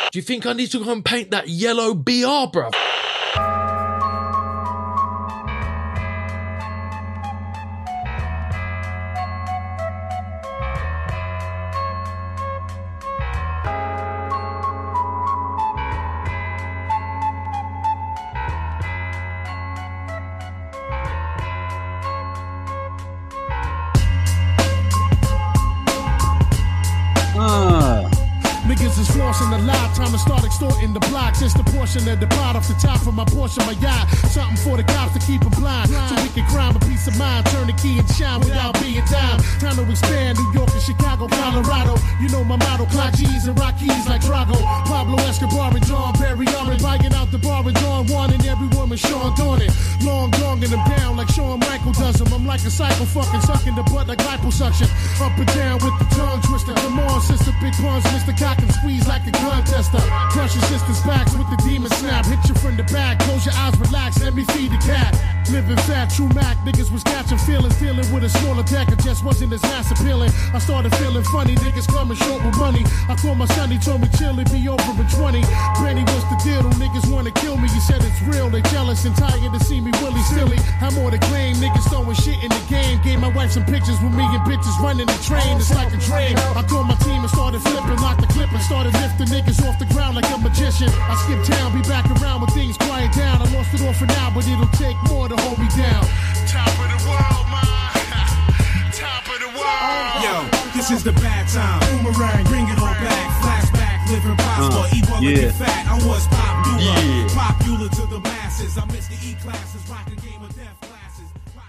Do you think I need to go and paint that yellow BR, bruv? Niggas is flossing the lot, time to start extorting the blocks. It's the portion of the pot off the top of my portion, my yacht. Something for the cops to keep them blind, so we can crime a peace of mind, turn the key and shine without being dime. Time to expand, New York and Chicago, Colorado. You know my motto, clock G's and rock keys like Drago. Pablo Escobar and John Perry, I'm buying out the bar and Dawn One and every woman Sean Dornan. Long donging them down like Shawn Michael does them. I'm like a cycle fucking sucking the butt like liposuction. Up and down with the tongue twister. Come on, sister, big puns, Mr. Cock and squeeze like a gun tester. Crush your sister's backs with the demon snap. Hit you from the back, close your eyes, relax, let me feed the cat. Living fat, true Mac, niggas was catching feelings. Dealing with a smaller deck, it just wasn't as mass appealing. I started feeling funny, niggas coming short with money. I called my son, he told me chill, it be over in 20. Benny, what's the deal? Them niggas wanna kill me, you said it's real. They jealous and tired to see me willy silly. I'm more to claim, niggas throwing shit in the game. Gave my wife some pictures with me and bitches running the train. It's like a dream. I called my team and started flipping, locked the clip and started lifting niggas off the ground like a magician. I skip town, be back around when things quiet down. I lost it all for now, but it'll take more to hold me down. Top of the world, man. Top of the world. Yo, this is the bad time. Boomerang, bring it all back. Flashback, living prosper, eat well and get fat. I was popular, popular to the masses. I missed the E classes, rocking game of death classes.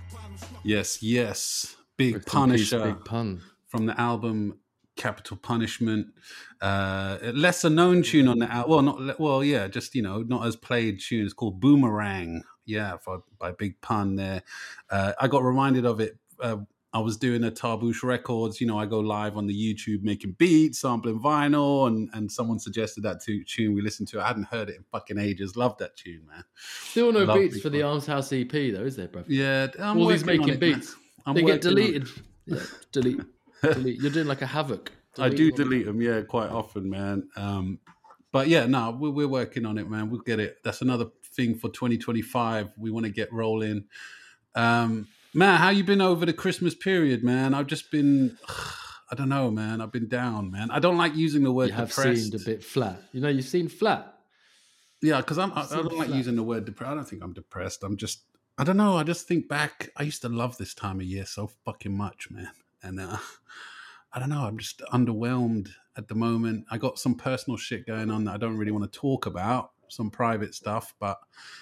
Yes. Big Punisher. Big Pun. From the album Capital Punishment. Lesser known tune on the album. Just, not as played tune. It's called Boomerang. Yeah, by Big Pun there. I got reminded of it. I was doing a Tarboosh Records. I go live on the YouTube making beats, sampling vinyl, and someone suggested that tune we listened to. I hadn't heard it in fucking ages. Love that tune, man. Still no beats for the Arms House EP, though, is there, bro? Yeah. All these making beats. They get deleted. Yeah, delete. You're doing like a Havoc. I do delete them, yeah, quite often, man. But yeah, no, we're working on it, man. We'll get it. That's another thing for 2025. We want to get rolling. Matt, how you been over the Christmas period, man? I've just been, I don't know, man. I've been down, man. I don't like using the word depressed. You have seemed a bit flat. You've seen flat. Yeah, because I don't like using the word depressed. I don't think I'm depressed. I don't know. I just think back. I used to love this time of year so fucking much, man. And I don't know. I'm just underwhelmed at the moment. I got some personal shit going on that I don't really want to talk about. Some private stuff, but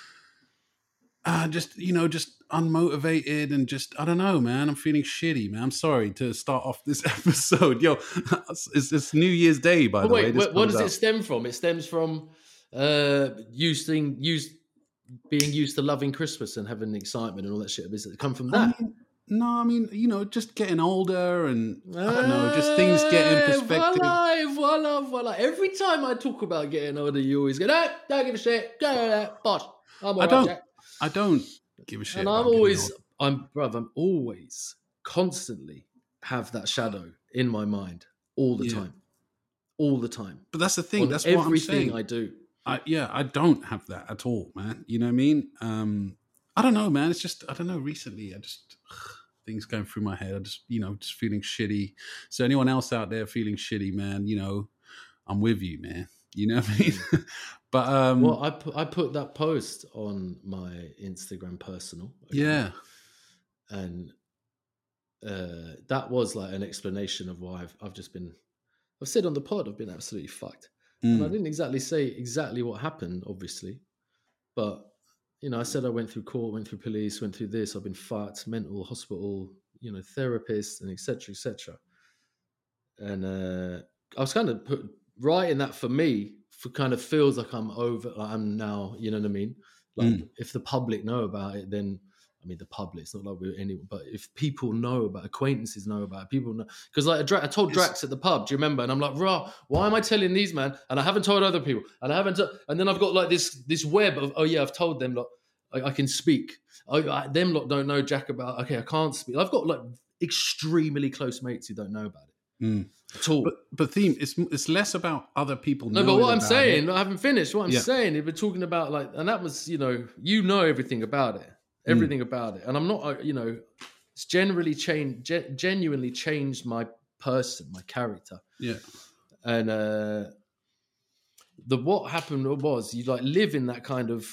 just unmotivated and just, I don't know, man. I'm feeling shitty, man. I'm sorry to start off this episode. Yo, it's New Year's Day, by the way. What does it stem from? It stems from being used to loving Christmas and having excitement and all that shit. Does it come from that? I mean, just getting older and, I don't know, just things get in perspective. Voila. Every time I talk about getting older, you always go, no, don't give a shit. Bosh. I don't give a shit. And I'm always constantly have that shadow in my mind all the time. All the time. But that's the thing. That's what I'm saying. Everything I do. I don't have that at all, man. You know what I mean? I don't know, man. It's just, I don't know, recently, things going through my head. I just, just feeling shitty. So anyone else out there feeling shitty, man, I'm with you, man. You know what I mean? But I put that post on my Instagram personal. Okay? Yeah. And that was like an explanation of why I've said on the pod, I've been absolutely fucked. And I didn't exactly say exactly what happened, obviously. But, I said I went through court, went through police, went through this. I've been fucked, mental hospital, therapist, and et cetera, And I was kind of writing that for me, for kind of feels like I'm over, like I'm now, you know what I mean? Like if the public know about it, then, the public, it's not like we're anyone, but if people know about it, acquaintances know about it, people know. Because like I told Drax at the pub, do you remember? And I'm like, rah, why am I telling these, man? And I haven't told other people. And I haven't, and then I've got like this web of, I've told them, like, I can speak. Them lot don't know Jack about, okay, I can't speak. I've got like extremely close mates who don't know about it. at all. But theme, it's less about other people. No, but what I'm saying, it. I haven't finished. What I'm saying is we're talking about like, and that was, you know everything about it, about it. And I'm not, it's genuinely changed my person, my character. Yeah. And what happened was you like live in that kind of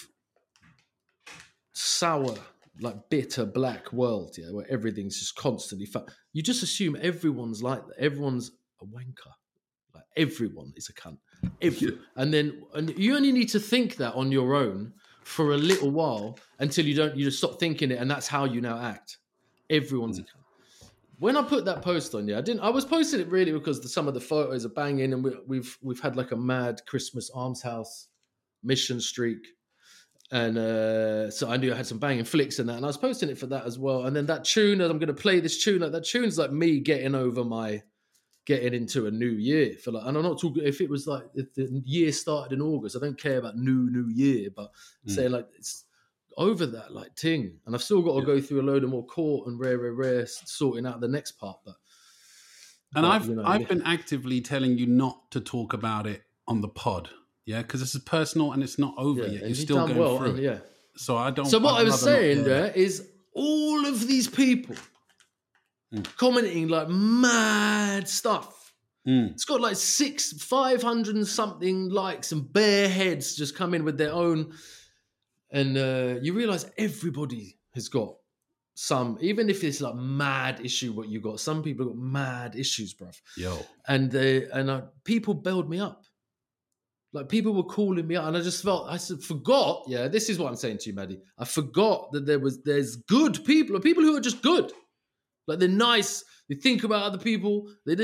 sour, like bitter black world, where everything's just constantly you just assume everyone's like that. Everyone's a wanker. Like everyone is a cunt. And you only need to think that on your own for a little while until you just stop thinking it, and that's how you now act. Everyone's a cunt. When I put that post on, I was posting it really because some of the photos are banging, and we've had like a mad Christmas Arms House mission streak, and so I knew I had some banging flicks in that, and I was posting it for that as well. And then that tune that I'm going to play, this tune, like that tune's like me getting into a new year for like, and I'm not talking if it was like if the year started in August. I don't care about new year, but saying like it's over that like ting, and I've still got to go through a load of more court and rare sorting out the next part. I've been actively telling you not to talk about it on the pod, because this is personal and it's not over yet. You're still going through it. So I don't. So what I was saying there is all of these people commenting like mad stuff. It's got like 500 and something likes, and bare heads just come in with their own. And you realise everybody has got some, even if it's like mad issue what you got, some people got mad issues, bruv. Yo. And people bailed me up. Like people were calling me up, and I just forgot, this is what I'm saying to you, Maddie. I forgot that there's good people, or people who are just good. Like they're nice, they think about other people, and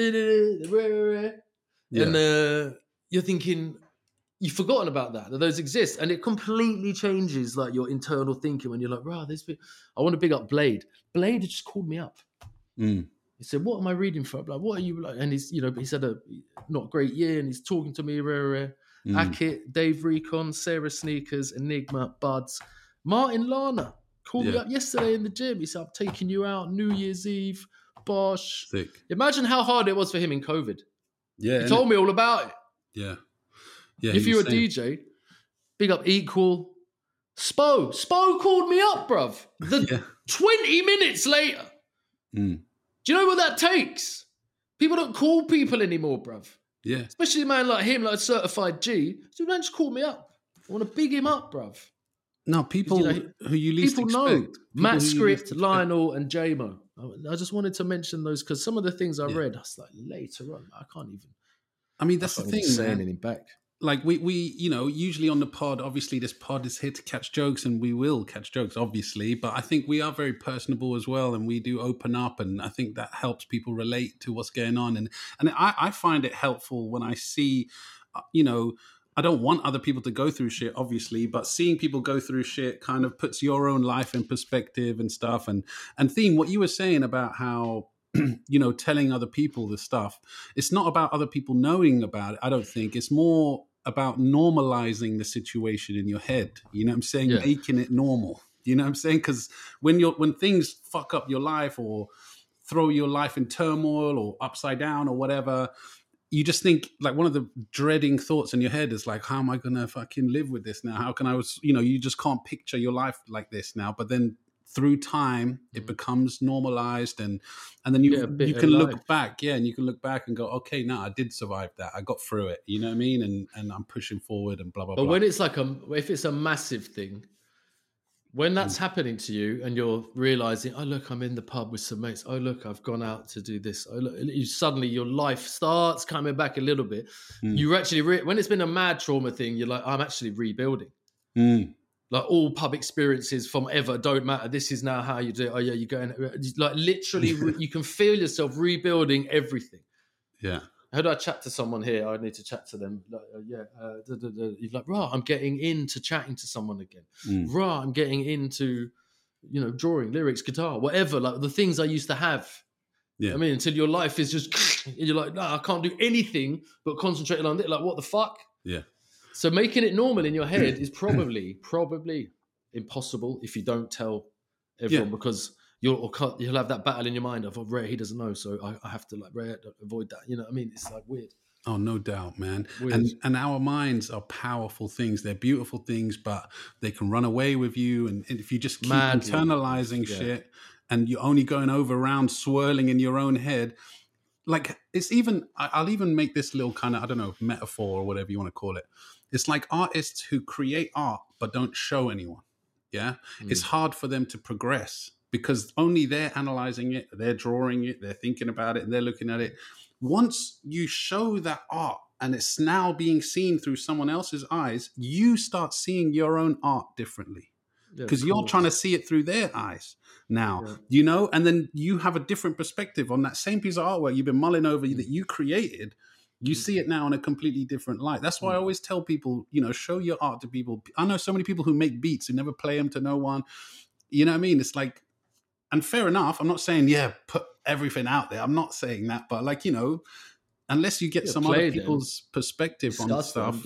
you're thinking, you've forgotten about that those exist, and it completely changes like your internal thinking when you're like, "Wow, this." I want to big up Blade. Blade just called me up. He said, "What am I reading for?" I'm like, "What are you like?" And he's had a not great year, and he's talking to me. Akit, Dave Recon, Sarah Sneakers, Enigma, Buds, Martin Lana called me up yesterday in the gym. He said, "I'm taking you out New Year's Eve." Bosh. Sick. Imagine how hard it was for him in COVID. Yeah, he told me all about it. Yeah. If you're a DJ, big up Equal. Spo called me up, bruv. 20 minutes later. Do you know what that takes? People don't call people anymore, bruv. Yeah. Especially a man like him, like a certified G. So man, just call me up. I want to big him up, bruv. No, people who you least people expect. Know. Matt Script, Lionel, and J-Mo. I just wanted to mention those because some of the things I read, I was like, later on, I can't even. I mean, that's the thing, say anything back. Like we usually on the pod, obviously this pod is here to catch jokes, and we will catch jokes, obviously. But I think we are very personable as well, and we do open up, and I think that helps people relate to what's going on. And I find it helpful when I see, I don't want other people to go through shit, obviously, but seeing people go through shit kind of puts your own life in perspective and stuff. And Theme, what you were saying about how, telling other people this stuff, it's not about other people knowing about it, I don't think. It's more about normalizing the situation in your head. You know what I'm saying? Yeah. Making it normal. You know what I'm saying? Because when things fuck up your life or throw your life in turmoil or upside down or whatever, you just think, like, one of the dreading thoughts in your head is like, how am I going to fucking live with this now? How can I, you just can't picture your life like this now. But then through time, it becomes normalized, and then you can look back, and you can look back and go, okay, no, I did survive that. I got through it. You know what I mean? And I'm pushing forward and blah, blah, blah. But when it's like if it's a massive thing, when that's happening to you and you're realizing, oh, look, I'm in the pub with some mates. Oh, look, I've gone out to do this. Oh, look, suddenly your life starts coming back a little bit. You actually, when it's been a mad trauma thing, you're like, I'm actually rebuilding. Like all pub experiences from ever don't matter. This is now how you do it. Oh yeah, you're going, like literally you can feel yourself rebuilding everything. Yeah. How do I chat to someone here? I need to chat to them. Like, you're like, right, I'm getting into chatting to someone again. Right, I'm getting into, drawing, lyrics, guitar, whatever. Like the things I used to have. Yeah. I mean, until your life is just, and you're like, no, I can't do anything but concentrate on it. Like, what the fuck? Yeah. So making it normal in your head is probably impossible if you don't tell everyone, because you'll have that battle in your mind of, oh, Rare, he doesn't know, so I have to like Rare avoid that. You know what I mean? It's like weird. Oh, no doubt, man. Weird. And our minds are powerful things. They're beautiful things, but they can run away with you. And if you just keep internalizing shit and you're only going over around swirling in your own head, like it's even, I'll even make this little kind of, I don't know, metaphor or whatever you want to call it. It's like artists who create art but don't show anyone. Yeah. It's hard for them to progress because only they're analyzing it, they're drawing it, they're thinking about it, and they're looking at it. Once you show that art and it's now being seen through someone else's eyes, you start seeing your own art differently because you're trying to see it through their eyes now, you know, and then you have a different perspective on that same piece of artwork you've been mulling over that you created. You see it now in a completely different light. That's why I always tell people, you know, show your art to people. I know so many people who make beats who never play them to no one. You know what I mean? It's like, and fair enough. I'm not saying, put everything out there. I'm not saying that. But like, you know, unless you get some other people's perspective on stuff,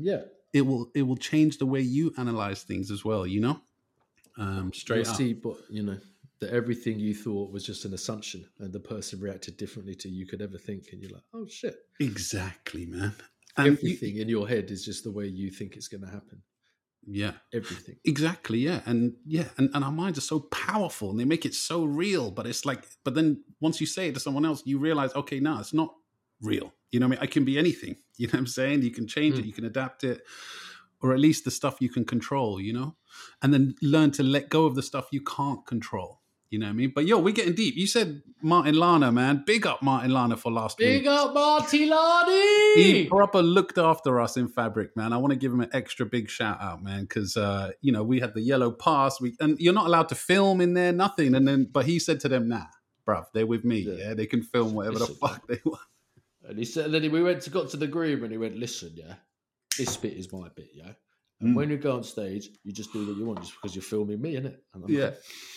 it will change the way you analyze things as well, you know? Straight up. See, but, you know, that everything you thought was just an assumption and the person reacted differently to you could ever think. And you're like, oh, shit. Exactly, man. And everything in your head is just the way you think it's going to happen. Yeah. Everything. Exactly. Yeah. And our minds are so powerful and they make it so real, but it's like, but then once you say it to someone else, you realize, okay, no, it's not real. You know what I mean? I can be anything, you know what I'm saying? You can change it, you can adapt it, or at least the stuff you can control, you know, and then learn to let go of the stuff you can't control. You know what I mean? But we're getting deep. You said Martin Lana, man. Big up Martin Lana for last week. Big up Marty Lani! He proper looked after us in Fabric, man. I want to give him an extra big shout out, man, because you know, we had the yellow pass. And you're not allowed to film in there, nothing. But he said to them, nah, bruv, they're with me. Yeah, they can film whatever the fuck they want. And he said, then we got to the groom and he went, listen, this bit is my bit, And when you go on stage, you just do what you want just because you're filming me, innit? Like,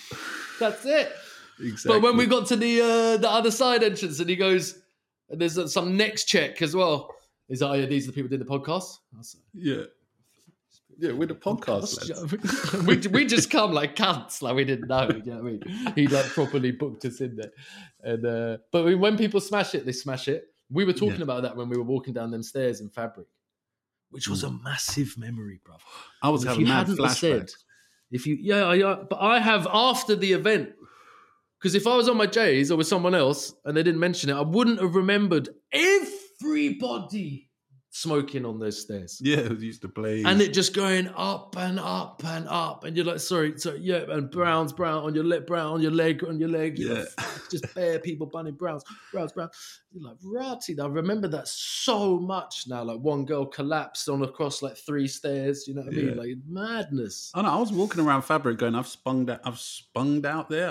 that's it. Exactly. But when we got to the other side entrance and he goes, and there's some next check as well. He's like, oh, yeah, these are the people who did the podcast? I was like, yeah, we're the podcast. we just come like cunts, like we didn't know. You know what I mean? He like properly booked us in there. And but when people smash it, they smash it. We were talking about that when we were walking down them stairs in Fabric, which was a massive memory, brother. I was having mad flashbacks. But I have after the event, because if I was on my J's or with someone else and they didn't mention it, I wouldn't have remembered everybody smoking on those stairs. Yeah, it used to blaze. And it just going up and up and up. And you're like, sorry, and brown on your leg, You know, just bare people bunning browns. You're like, ratty. I remember that so much now. Like one girl collapsed on across like 3 stairs. You know what I mean? Like madness. I know. I was walking around Fabric going, I've spunged out there.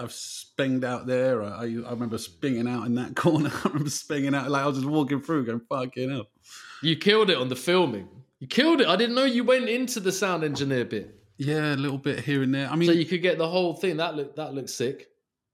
I remember spinging out in that corner. I remember spinging out. Like I was just walking through going, fucking hell. You killed it on the filming. You killed it. I didn't know you went into the sound engineer bit. Yeah, a little bit here and there. I mean, so you could get the whole thing. That looked sick.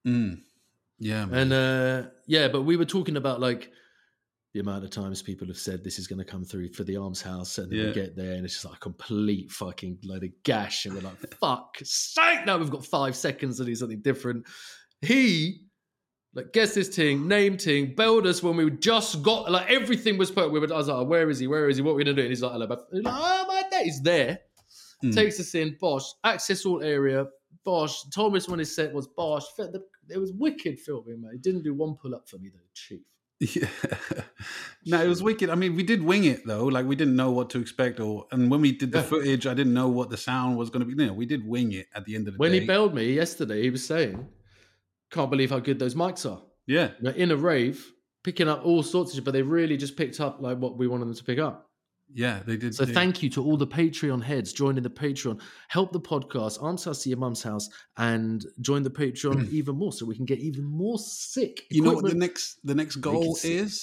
Yeah, man. And but we were talking about like the amount of times people have said this is going to come through for the Arms House, and then we get there and it's just like a complete fucking load of gash, and we're like, "Fuck sake!" Now we've got 5 seconds to do something different. He. Like, guess this thing, name thing, bailed us when we just got, like, everything was put. I was like, where is he? What are we going to do? And he's like, hello, he's like, oh, my dad, he's there. Takes us in, bosh, access all area, bosh, told us when his set was, bosh. It was wicked filming, man. He didn't do one pull-up for me, though, chief. Yeah. No, it was wicked. I mean, we did wing it, though. Like, we didn't know what to expect. And when we did the footage, I didn't know what the sound was going to be. You know, we did wing it at the end of the day. When he bailed me yesterday, he was saying... Can't believe how good those mics are. Yeah. In a rave, picking up all sorts of shit, but they really just picked up like what we wanted them to pick up. Yeah, they did. So thank you to all the Patreon heads joining the Patreon. Help the podcast, Arms House to your mum's house, and join the Patreon even more so we can get even more sick equipment. You know what the next goal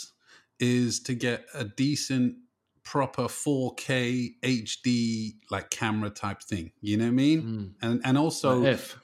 is to get a decent, proper 4K HD like camera type thing. You know what I mean? And also...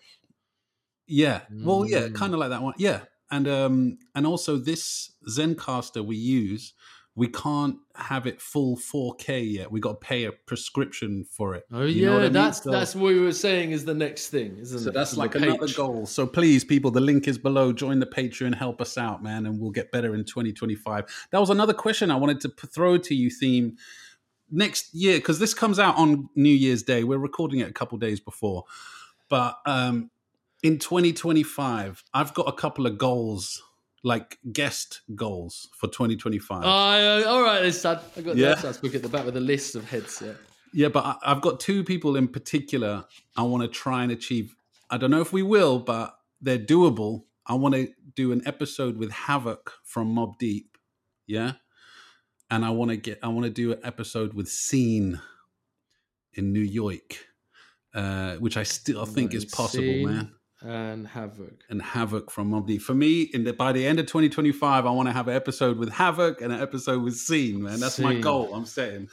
Yeah. Well, yeah, kind of like that one. Yeah. And also this Zencaster we use, we can't have it full 4K yet. We got to pay a prescription for it. Oh You know what I mean? that's what we were saying is the next thing, isn't it? So that's The like page. another goal. So please, people, the link is below. Join the Patreon, help us out, man, and we'll get better in 2025. That was another question I wanted to throw to you, Theme. Next year, because this comes out on New Year's Day. We're recording it a couple days before. But in 2025, I've got a couple of goals, like guest goals for 2025. All right, it's sad. I got Yeah. that book at the back with a list of heads. Yeah. Yeah, but I've got two people in particular I want to try and achieve. I don't know if we will, but they're doable. I want to do an episode with Havoc from Mobb Deep. Yeah. And I want to do an episode with Scene in New York, which I still think is possible, Scene man. And Havoc. And Havoc from Mobb Deep. For me, by the end of 2025, I want to have an episode with Havoc and an episode with Scene, man. That's my Scene. goal I'm setting.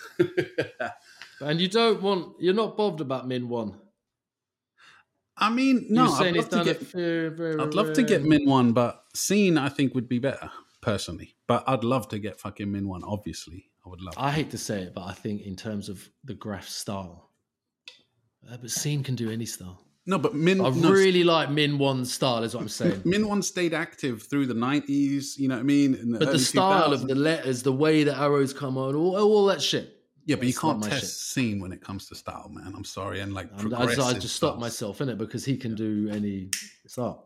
And you're not bothered about Min 1. I mean, no, You're saying I'd he's love to done get I'd love to get Min 1, but Scene I think would be better, personally. But I'd love to get fucking Min 1, obviously. I would love I hate to say it, but I think in terms of the graph style, but Scene can do any style. No, but Min... I really like Min 1's style, is what I'm saying. Min 1 stayed active through the 90s, you know what I mean? In But the early style 2000s. of the letters, the way the arrows come on, all that shit. Yeah, but you That's can't not my test shit. Scene when it comes to style, man. I'm sorry. And like I progressive just stop styles. myself, innit? Because he can do any style.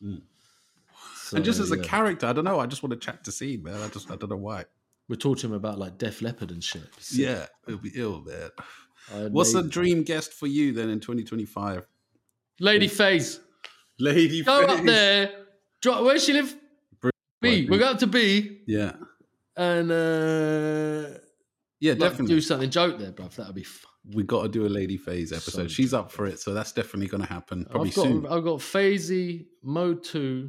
So, And just as a yeah. character, I don't know. I just want to chat to Scene, man. I don't know why. We're talking to him about like Def Leppard and shit. Yeah, it'll be ill, man. I'd What's a maybe- dream guest for you then in 2025? Lady Faze? Lady Go Face. up there. Where she live? B. We'll go up to B Yeah. and Yeah, like, definitely. do something joke there, bruv. That'd be fun. We got to do a Lady Phase episode. So She's up for it, so that's definitely going to happen. Probably soon. I've got Fazy, Mo2,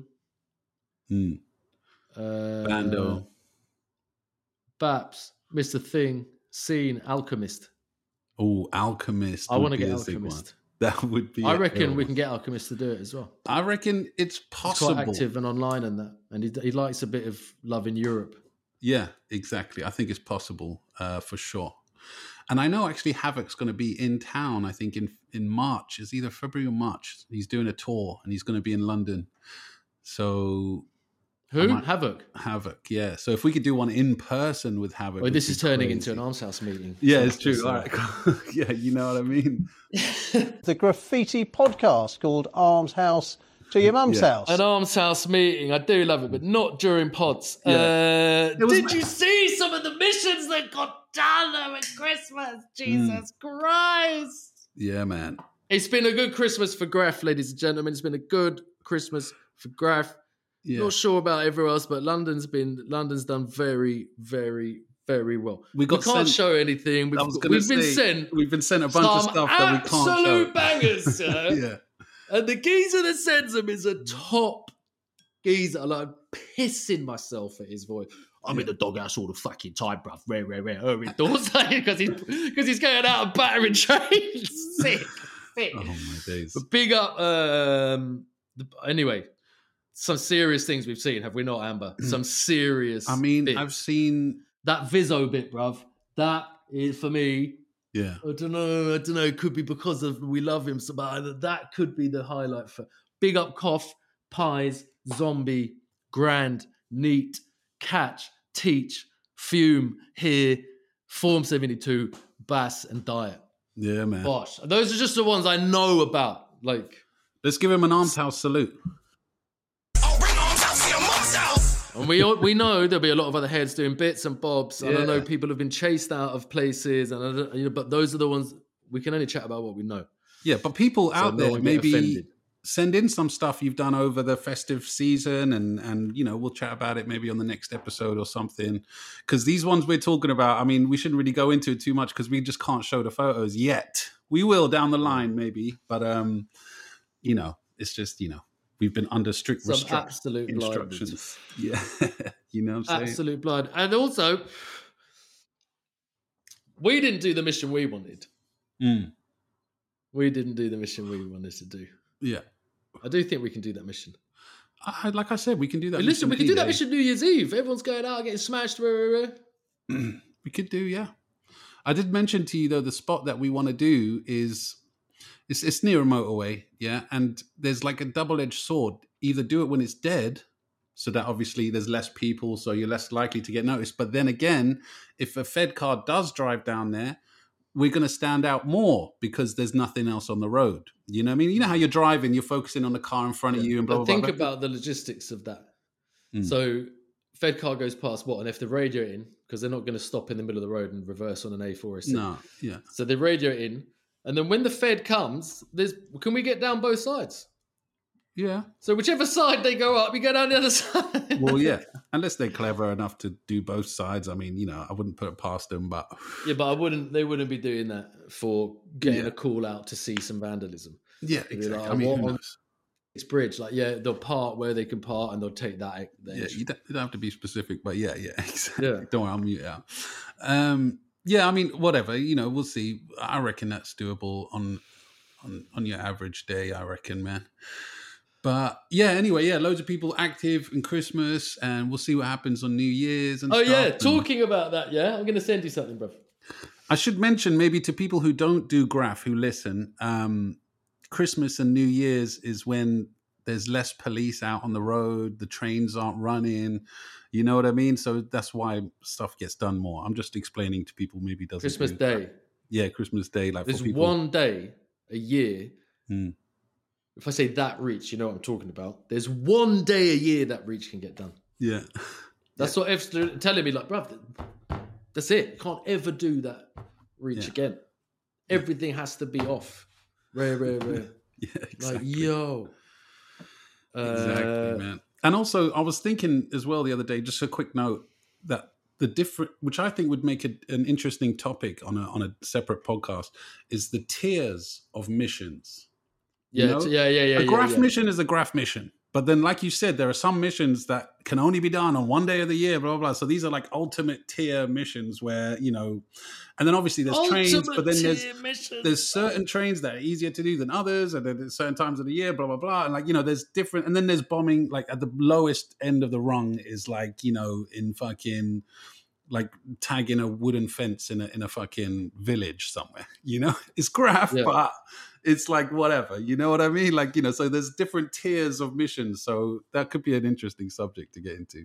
Bando. Baps, Mr. Thing, Scene, Alchemist. Oh, Alchemist. I would want to be get a big Alchemist. one. That would be. I a reckon ill we one. can get Alchemist to do it as well. I reckon it's He's possible. quite active and online and that. And he likes a bit of love in Europe. Yeah, exactly. I think it's possible for sure. And I know actually Havoc's going to be in town, I think in March. It's either February or March. He's doing a tour and he's going to be in London. So Who? might- Havoc. Havoc, yeah. So if we could do one in person with Havoc. Well, this it'd is be turning crazy. into an arms house meeting. Yeah, So it's true. just, All right. cool. Yeah, you know what I mean? The graffiti podcast called Arms House to Your Mum's Yeah. House. An arms house meeting. I do love it, but not during pods. was- Did you see some of the missions that got done over Christmas? Jesus Christ. Yeah, man. It's been a good Christmas for Graf, ladies and gentlemen. It's been a good Christmas for Graf. Yeah. Not sure about everywhere else, but London's done very, very, very well. We got can't sent- show anything. I was gonna say, we've been sent a bunch of some stuff that we can't show. absolute bangers, yeah. Yeah. And the geezer that sends them is a top geezer. Like, I'm pissing myself at his voice. I'm in the doghouse all the fucking time, bruv. Rare. Indoors. Because he's going out and battering trains. Sick. Oh, my days. But big up. Anyway, some serious things we've seen, have we not, Amber? Some serious. I mean, bits. I've seen... That Vizzo bit, bruv. That is, for me, Yeah. I don't know. It could be because of we love him so bad. That could be the highlight for big up Cough, Pies, Zombie, Grand, Neat, Catch, Teach, Fume, Here, Form 72, Bass, and Diet. Yeah, man. Bosh. Those are just the ones I know about. Like, Let's give him an arms house salute. and we know there'll be a lot of other heads doing bits and bobs. And I know Yeah. people have been chased out of places, and I don't, but those are the ones we can only chat about what we know. Yeah, but people So out no there one get maybe offended. send in some stuff you've done over the festive season and we'll chat about it maybe on the next episode or something. Because these ones we're talking about, I mean, we shouldn't really go into it too much because we just can't show the photos yet. We will down the line maybe, but it's just, we've been under strict Some instructions. absolute blinders. Yeah. You know what I'm saying? Absolute blood. And also, we didn't do the mission we wanted. Mm. We didn't do the mission we wanted to do. Yeah. I do think we can do that mission. Like I said, we can do that. Listen, we can do that D-Day. mission New Year's Eve. Everyone's going out, getting smashed. We could do, yeah. I did mention to you though the spot that we want to do is it's near a motorway, yeah, and there's like a double-edged sword. Either do it when it's dead, so that obviously there's less people, so you're less likely to get noticed. But then again, if a Fed car does drive down there, we're going to stand out more because there's nothing else on the road. You know what I mean? You know how you're driving, you're focusing on the car in front of you and blah, blah, blah. Think about the logistics of that. So Fed car goes past what? And if they radio it in, because they're not going to stop in the middle of the road and reverse on an A4 or C. No, yeah. So they radio it in. And then when the Fed comes, can we get down both sides? Yeah. So whichever side they go up, you go down the other side. Well, yeah. Unless they're clever enough to do both sides. I mean, I wouldn't put it past them, but... Yeah, but they wouldn't be doing that for getting a call out to see some vandalism. Yeah, exactly. Like, I mean, who knows? It's bridge, like, yeah, they'll part where they can part and they'll take that. Yeah, you don't have to be specific, but yeah, exactly. Yeah. Don't worry, I'll mute it out. Yeah, I mean, whatever, we'll see. I reckon that's doable on your average day, I reckon, man. But yeah, anyway, yeah, loads of people active in Christmas, and we'll see what happens on New Year's and stuff. Yeah, talking about that, yeah, I'm going to send you something, bro. I should mention maybe to people who don't do graph, who listen, Christmas and New Year's is when there's less police out on the road, the trains aren't running, you know what I mean? So that's why stuff gets done more. I'm just explaining to people maybe doesn't Christmas Day. Yeah, Christmas Day. Like there's for people. one day a year. If I say that reach, you know what I'm talking about. There's one day a year that reach can get done. Yeah. That's what F's telling me, like, bruv, that's it. You can't ever do that reach again. Everything has to be off. Rare. Yeah, exactly. Like, yo. Exactly, man. And also, I was thinking as well the other day, just a quick note, that the different, which I think would make an interesting topic on a separate podcast, is the tiers of missions. Yeah. A graph mission is a graph mission. But then, like you said, there are some missions that can only be done on one day of the year, blah, blah, blah. So these are like ultimate tier missions where, and then obviously there's trains, but then there's certain trains that are easier to do than others, and then there's certain times of the year, blah, blah, blah. And like, there's different, and then there's bombing, like at the lowest end of the rung is like, in fucking, like tagging a wooden fence in a fucking village somewhere, It's graph, but it's like whatever, you know what I mean? Like, so there's different tiers of missions. So that could be an interesting subject to get into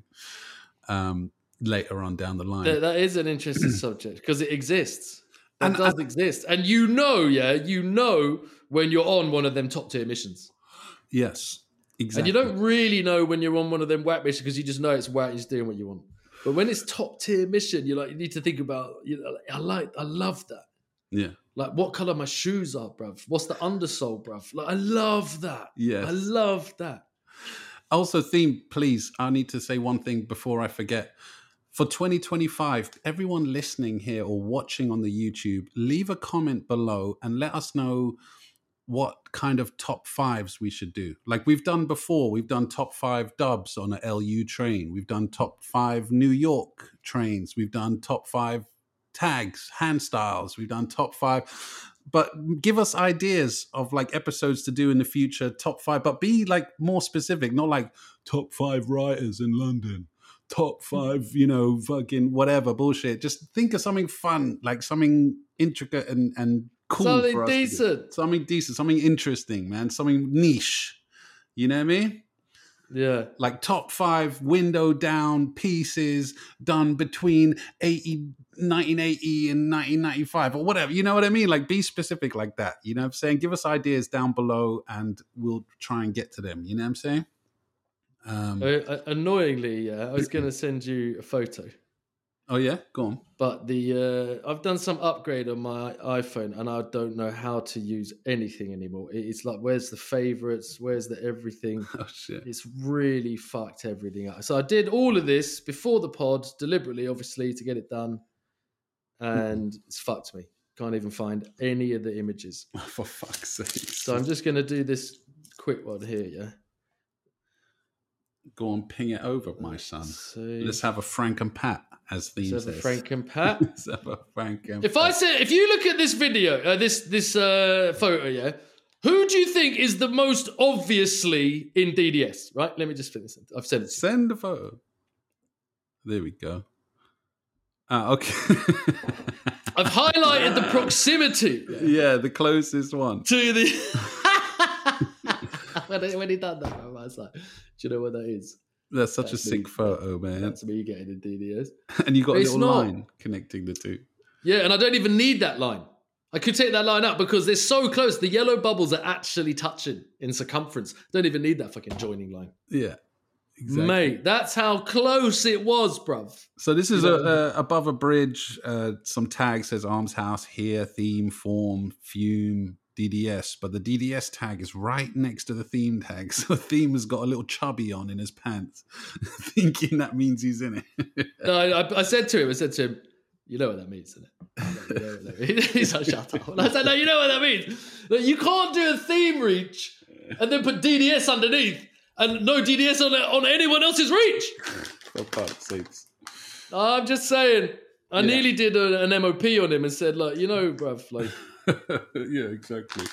later on down the line. That is an interesting subject because it exists. It does exist. And when you're on one of them top tier missions. Yes, exactly. And you don't really know when you're on one of them whack missions because you just know it's whack, you're just doing what you want. But when it's top tier mission, you need to think about, I love that. Yeah. Like what color my shoes are, bruv. What's the undersole, bruv. Like I love that. Yes. I love that. Also, theme, please, I need to say one thing before I forget. For 2025, everyone listening here or watching on the YouTube, leave a comment below and let us know what kind of top fives we should do. Like we've done before, we've done top 5 dubs on a LU train. We've done top 5 New York trains. We've done top 5 tags, hand styles. We've done top 5. But give us ideas of like episodes to do in the future, top 5, but be like more specific, not like top 5 writers in London, top 5, fucking whatever bullshit. Just think of something fun, like something intricate and cool. Something decent. Something decent, something interesting, man. Something niche. You know what I mean? Yeah. Like top 5 window down pieces done between 1980 and 1995 or whatever. You know what I mean? Like be specific like that. You know what I'm saying? Give us ideas down below and we'll try and get to them. You know what I'm saying? Annoyingly, I was going to send you a photo. Oh yeah, go on. But I've done some upgrade on my iPhone, and I don't know how to use anything anymore. It's like, where's the favorites? Where's the everything? Oh shit! It's really fucked everything up. So I did all of this before the pod, deliberately, obviously, to get it done, and it's fucked me. Can't even find any of the images. For fuck's sake! So I'm just going to do this quick one here. Yeah. Go on, ping it over, my son. Let's have a Frank and Pat, as theme says. Let's have a Frank and Pat. Let's have a Frank and if Pat. I said, if you look at this video, this photo, yeah, who do you think is the most obviously in DDS? Right? Let me just finish it. I've sent it. Send a photo. There we go. Okay. I've highlighted the proximity Yeah, the closest one. to the. when he done that, I was like, "Do you know what that is?" That's such That's a sick me. photo, man. That's me getting a DDS. And you got a It's little not. line connecting the two. Yeah, and I don't even need that line. I could take that line out because they're so close. The yellow bubbles are actually touching in circumference. Don't even need that fucking joining line. Yeah, exactly. Mate, that's how close it was, bruv. So this is above a bridge. Some tag says Arms House here, theme, form, fume, DDS. But the DDS tag is right next to the theme tag. So the theme has got a little chubby on in his pants, thinking that means he's in it. No, I said to him, you know what that means, isn't it? You know what that means. He's like, shut up. And I said, no, you know what that means. Like, you can't do a theme reach and then put DDS underneath and no DDS on anyone else's reach. For fuck's sakes. I'm just saying. I nearly did an MOP on him and said, like, you know, bruv, like... Yeah, exactly.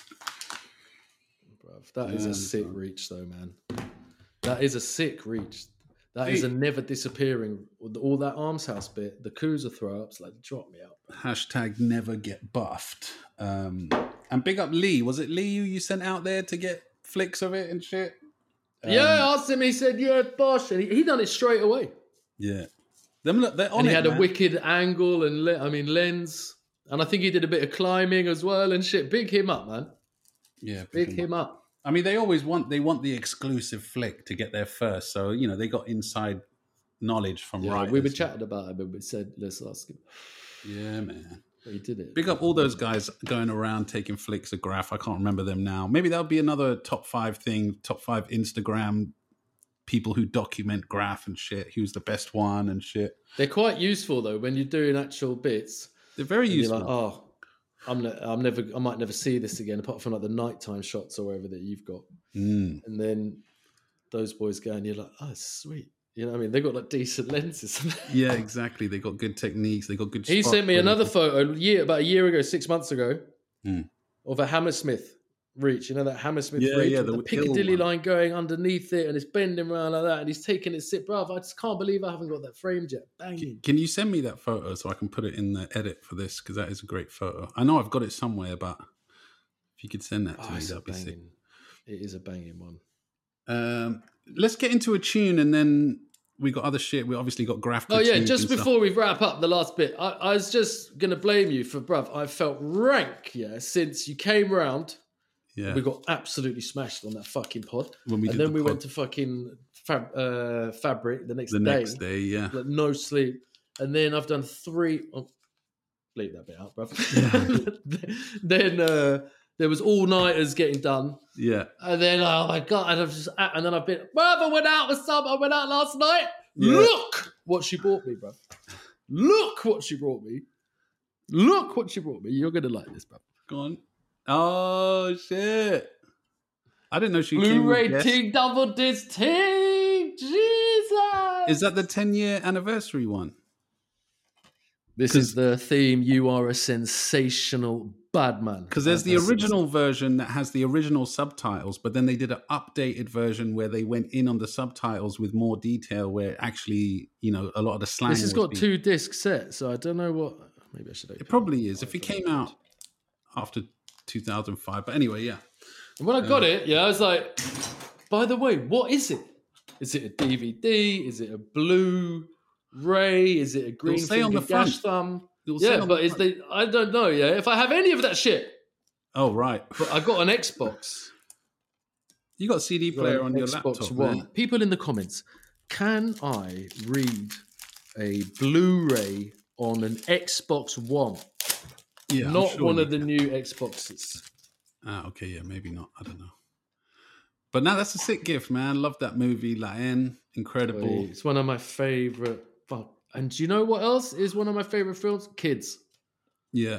Bruv, that is a sick reach, though, man. That is a sick reach. That is a never disappearing. All that Arms House bit, the Kuza throw-ups, like, drop me out. Hashtag never get buffed. And big up Lee. Was it Lee who you sent out there to get flicks of it and shit? Yeah, I asked him. He said, yeah, bosh. And he done it straight away. Yeah. Them, look, they're on And he it, had man. a wicked angle and, lens. And I think he did a bit of climbing as well and shit. Big him up, man. Yeah, Big him up. I mean, they always want the exclusive flick to get there first. So, you know, they got inside knowledge from writers. We were chatting about him and we said, let's ask him. Yeah, man. But he did it. Big up all those guys going around taking flicks of Graph. I can't remember them now. Maybe that'll be another top 5 thing, top 5 Instagram people who document Graph and shit. Who's the best one and shit. They're quite useful, though, when you're doing actual bits. They're very useful. You're like, oh, I might never see this again, apart from like the nighttime shots or whatever that you've got. And then those boys go and you're like, oh, sweet. You know what I mean? They got like decent lenses. Yeah, exactly. They got good techniques. They got good. He spot sent me another quality. photo about a year ago, 6 months ago, of a Hammersmith reach. You know that Hammersmith reach with the Piccadilly line going underneath it and it's bending around like that and he's taking it sit, bruv. I just can't believe I haven't got that framed yet. Banging. Can you send me that photo so I can put it in the edit for this? Because that is a great photo. I know I've got it somewhere, but if you could send that to me, that'd be sick. It is a banging one. Let's get into a tune and then we got other shit. We obviously got graph. Oh yeah, just before we wrap up the last bit, I was just going to blame you for, bruv, I felt rank, since you came round. Yeah. We got absolutely smashed on that fucking pod. When we and did then we pod. went to fucking Fabric the next day. Next day, yeah. Like, no sleep. And then I've done 3... Oh, leave that bit out, bruv. Then there was all-nighters getting done. Yeah. And then, oh my God, and then I've been, bruv, I went out last night. Yeah. Look what she brought me, bruv. Look what she brought me. Look what she brought me. You're going to like this, bruv. Go on. Oh, shit. I didn't know she came Blu-ray with guests. ting, double disc ting. Jesus. Is that the 10-year anniversary one? This is the theme. You are a sensational bad man. Because there's the original version that has the original subtitles, but then they did an updated version where they went in on the subtitles with more detail, where actually, you know, a lot of the slang. This has got 2 disc sets, so I don't know what. Maybe I should. It probably is. If it came out after 2005, but anyway, yeah. And when I got it, I was like, by the way, what is it? Is it a DVD? Is it a Blu-ray? Is it a green say on the gash front. thumb? Say Yeah, but I don't know. Yeah, if I have any of that shit. Oh right. But I got an Xbox. You got a CD player on your Xbox laptop. One. Man. People in the comments, can I read a Blu-ray on an Xbox One? Yeah, I'm Not sure one you of the new Xboxes. Ah, okay, yeah, maybe not. I don't know. But now that's a sick gift, man. Love that movie, La Haine. Incredible. It's one of my favorite. And do you know what else is one of my favorite films? Kids. Yeah.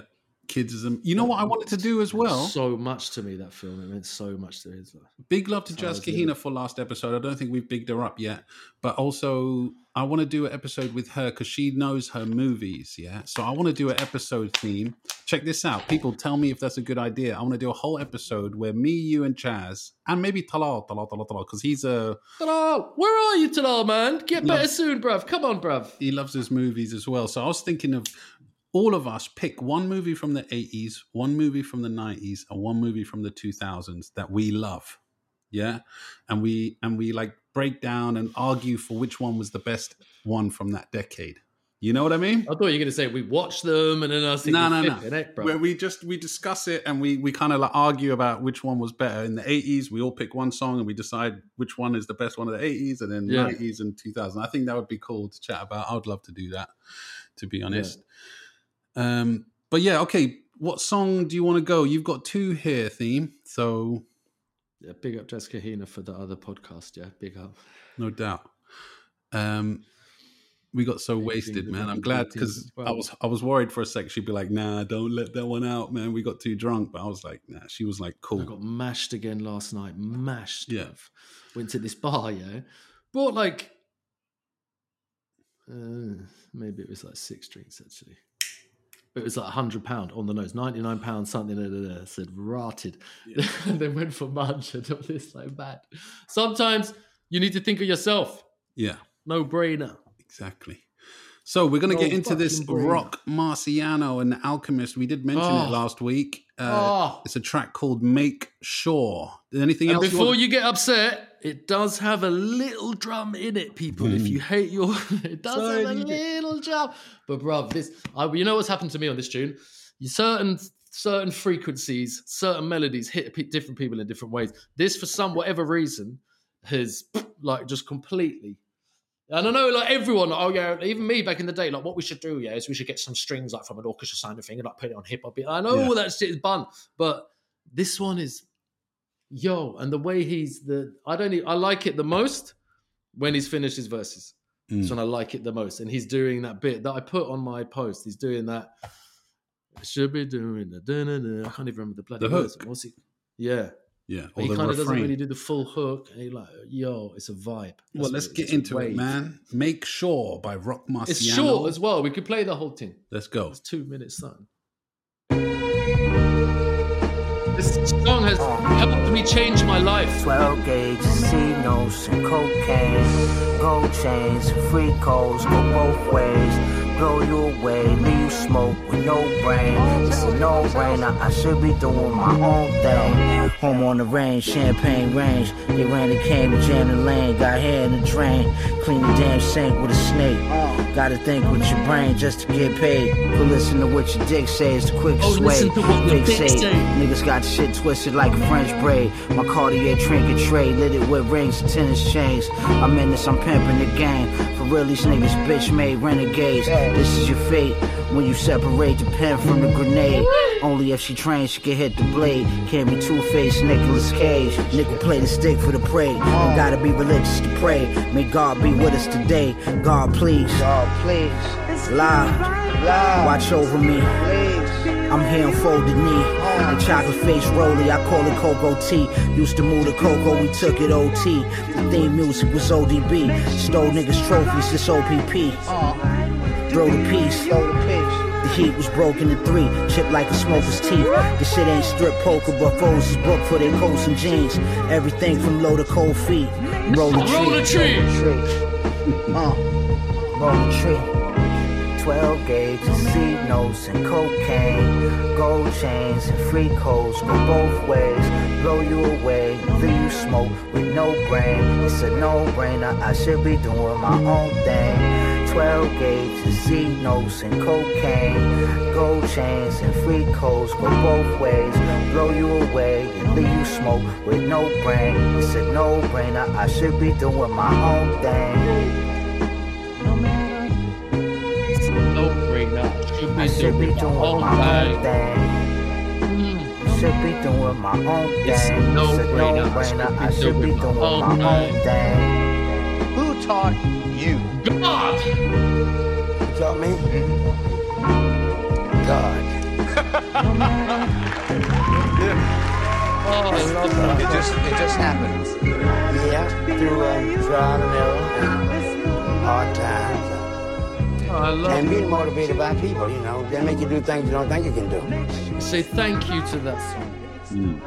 kids. You know what I wanted to do as well? So much to me, that film. It meant so much to his life. Big love to Jazz Kahina for last episode. I don't think we've bigged her up yet. But also, I want to do an episode with her because she knows her movies, yeah? So I want to do an episode theme. Check this out. People, tell me if that's a good idea. I want to do a whole episode where me, you, and Chaz, and maybe Talal, because he's a... Talal! Where are you, Talal, man? Get better soon, bruv. Come on, bruv. He loves his movies as well. So I was thinking of all of us pick one movie from the 80s, one movie from the 90s, and one movie from the 2000s that we love. Yeah? And we like break down and argue for which one was the best one from that decade. You know what I mean? I thought you were going to say we watched them and then I was thinking, no. Where we discuss it and we kind of like argue about which one was better. In the 80s, we all pick one song and we decide which one is the best one of the 80s, and then 90s and 2000. I think that would be cool to chat about. I would love to do that, to be honest. Yeah. But yeah, okay. What song do you want to go? You've got two here, Theme. So yeah, big up Jazz Kahina for the other podcast. Yeah, big up. No doubt. We got so wasted, man. I'm glad because I was worried for a sec. She'd be like, "Nah, don't let that one out, man. We got too drunk." But I was like, "Nah." She was like, "Cool." I got mashed again last night. Mashed. Yeah. Went to this bar. Yeah. Bought like maybe it was like 6 drinks actually. But it was like £100 on the nose, £99 something. Said rotted. Yeah. And then went for munch and all this like bad. Sometimes you need to think of yourself. Yeah. No brainer. Exactly. So we're going to get into this Rock Marciano and The Alchemist. We did mention it last week. It's a track called Make Sure. Anything else? Before you get upset, it does have a little drum in it, people. If you hate your... It does have a little drum. But bruv, you know what's happened to me on this tune? Certain frequencies, certain melodies hit different people in different ways. This, for whatever reason, has like just completely... And I know, like, everyone, even me back in the day, like, what we should do, is we should get some strings, like, from an orchestra sounding thing and, like, put it on hip-hop. I know all that shit is bun, but this one is, and the way I like it the most when he's finished his verses. That's when I like it the most. And he's doing that bit that I put on my post. He's doing that, should be doing the da-na-na. I can't even remember the bloody words. What's he? Yeah. Yeah, but he kind of doesn't really do the full hook. And he's like, it's a vibe. Well, let's get into it, man. Make Sure by Rock Marciano. It's short as well. We could play the whole thing. Let's go. It's 2 minutes, son. This song has helped me change my life. 12 gauge, C-notes and cocaine. Gold chains, free codes, go both ways. Blow you away, leave you smoke with no brain. It's a no-brainer, I should be doing my own thing. Home on the range, champagne range. They ran and came and jammed the lane. Got hair in the drain, clean the damn sink with a snake. Gotta think with your brain just to get paid. But listen to what your dick says, the quickest way. Listen to what your dick say. Niggas got shit twisted like a French braid. My Cartier trinket tray, lit it with rings and tennis chains. I'm in this, I'm pimping the game. For real, these niggas bitch made renegades. This is your fate when you separate the pen from the grenade. Only if she trains, she can hit the blade. Can't be two-faced Nicolas Cage. Nigga play the stick for the prey. Don't gotta be religious to pray. May God be with us today. God please. God please. Lie. Watch over me. I'm here on folded knee. The chocolate face rollie, I call it Cocoa Tea. Used to move the cocoa, we took it OT. The theme music was ODB. Stole niggas trophies, this OPP. Throw the piece. The heat was broken in 3, chipped like a smoker's teeth. This shit ain't strip poker, but foes is booked for their coats and jeans. Everything from low to cold feet. Roll the tree. Roll the tree. 12 gauge, C-notes and cocaine. Gold chains and free codes go both ways. Blow you away, leave you smoke with no brain. It's a no-brainer, I should be doing my own thing. 12 gauge, C-notes and cocaine. Gold chains and free codes go both ways. Blow you away and leave you smoke with no brain. It's a no-brainer, I should be doing my own thing. I should be doing my own thing. Should be doing my own thing. It's a no-brainer. I should be doing my own thing. Who taught you? God! You taught me? God. Oh, I love that. It just happens. Yeah, through trial and error and hard times. Oh, I love And being motivated by people, you know, they make you do things you don't think you can do. Say thank you to that song.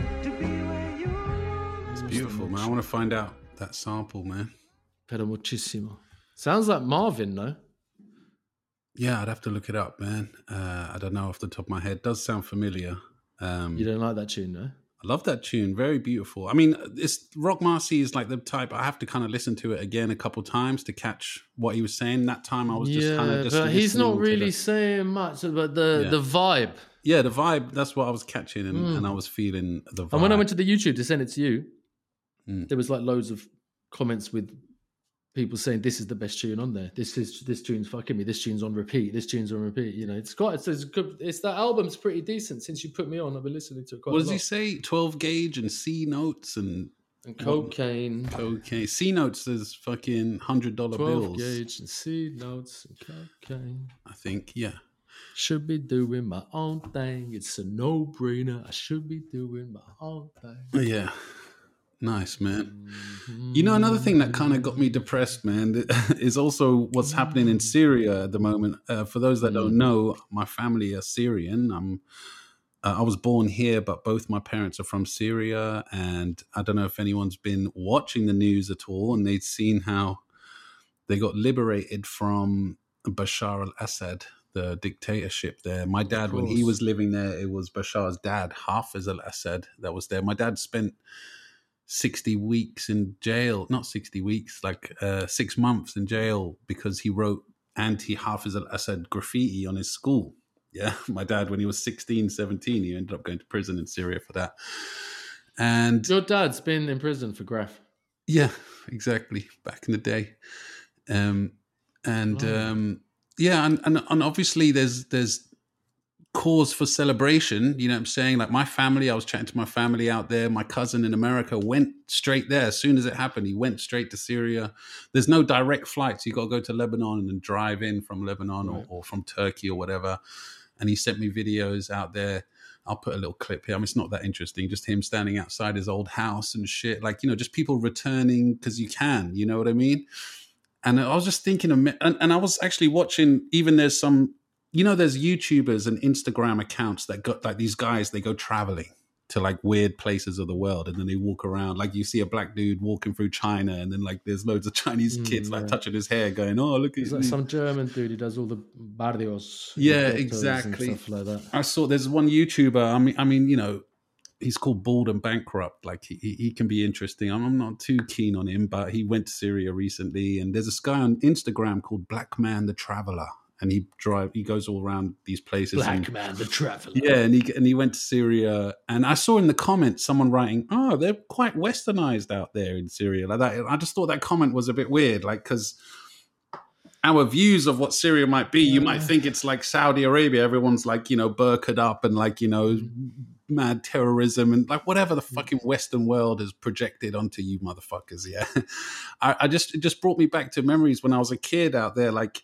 It's beautiful, man. I want to find out that sample, man. Pero muchísimo. Sounds like Marvin, no? Yeah, I'd have to look it up, man. I don't know off the top of my head. It does sound familiar. You don't like that tune, no? I love that tune. Very beautiful. I mean, Rock Marcy is like the type, I have to kind of listen to it again a couple times to catch what he was saying. That time I was just kind of but he's not really saying much, but the vibe. Yeah, the vibe, that's what I was catching and I was feeling the vibe. And when I went to the YouTube to send it to you, there was like loads of comments with people saying this is the best tune on there. This tune's fucking me. This tune's on repeat. This tune's on repeat. You know, it's good. It's that album's pretty decent. Since you put me on, I've been listening to it quite a lot. What does he say? 12 gauge and C notes and cocaine. Cocaine. C notes is fucking $100 12 bills. gauge and C notes and cocaine. I think, yeah. Should be doing my own thing. It's a no-brainer. I should be doing my own thing. Yeah. Nice, man. You know, another thing that kind of got me depressed, man, is also what's happening in Syria at the moment. For those that don't know, my family are Syrian. I was born here, but both my parents are from Syria. And I don't know if anyone's been watching the news at all, and they'd seen how they got liberated from Bashar al-Assad, the dictatorship there. My dad, when he was living there, it was Bashar's dad, Hafiz al-Assad, that was there. My dad spent 60 weeks in jail, not 60 weeks, like 6 months in jail because he wrote anti-Hafiz al-Assad graffiti on his school. Yeah, my dad, when he was 16, 17, he ended up going to prison in Syria for that. And your dad's been in prison for graph. Yeah, exactly. Back in the day. And obviously there's cause for celebration, you know what I'm saying? Like my family, I was chatting to my family out there. My cousin in America went straight there. As soon as it happened, he went straight to Syria. There's no direct flights. You got to go to Lebanon and then drive in from Lebanon or from Turkey or whatever. And he sent me videos out there. I'll put a little clip here. I mean, it's not that interesting. Just him standing outside his old house and shit. Like, you know, just people returning because you can, you know what I mean? And I was just thinking and I was actually watching, even there's some, you know, there's YouTubers and Instagram accounts that got like these guys, they go traveling to like weird places of the world and then they walk around. Like you see a black dude walking through China and then like there's loads of Chinese kids like touching his hair going, oh, look at like some German dude who does all the barrios. Yeah, exactly. And stuff like that. I saw there's one YouTuber, I mean, you know, he's called Bald and Bankrupt. Like he can be interesting. I'm not too keen on him, but he went to Syria recently. And there's this guy on Instagram called Black Man the Traveler. And he goes all around these places. Black Man the Traveler. Yeah, and he went to Syria. And I saw in the comments someone writing, "Oh, they're quite westernized out there in Syria." Like that. I just thought that comment was a bit weird, like because our views of what Syria might be, you might think it's like Saudi Arabia. Everyone's like, you know, burqa'd up and like, you know, mad terrorism and like whatever the fucking Western world has projected onto you motherfuckers. Yeah, it just brought me back to memories when I was a kid out there, like.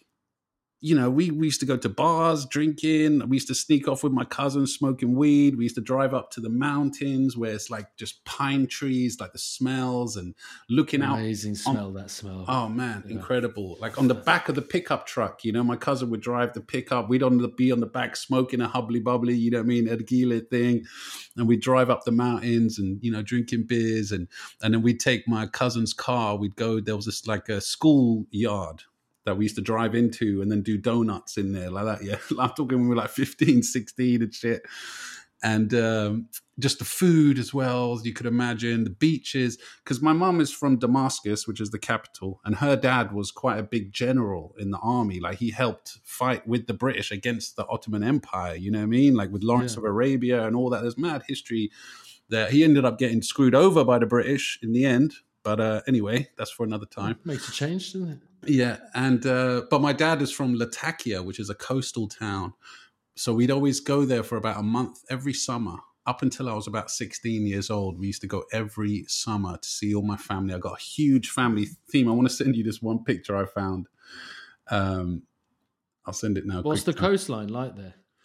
You know, we used to go to bars, drinking. We used to sneak off with my cousins, smoking weed. We used to drive up to the mountains where it's like just pine trees, like the smells and looking out. Amazing smell, that smell. Oh, man, incredible. Like on the back of the pickup truck, you know, my cousin would drive the pickup. We'd be on the back smoking a hubbly bubbly, you know what I mean, Ergile thing. And we'd drive up the mountains and, you know, drinking beers. And then we'd take my cousin's car. We'd go, there was this like a school yard that we used to drive into and then do donuts in there like that. Yeah. I'm talking when we were like 15, 16 and shit. And just the food as well, as you could imagine, the beaches. Because my mum is from Damascus, which is the capital. And her dad was quite a big general in the army. Like he helped fight with the British against the Ottoman Empire. You know what I mean? Like with Lawrence of Arabia and all that. There's mad history there. He ended up getting screwed over by the British in the end. But anyway, that's for another time. Makes a change, doesn't it? Yeah, and but my dad is from Latakia, which is a coastal town. So we'd always go there for about a month every summer. Up until I was about 16 years old, we used to go every summer to see all my family. I got a huge family theme. I want to send you this one picture I found. I'll send it now. What's the coastline like there?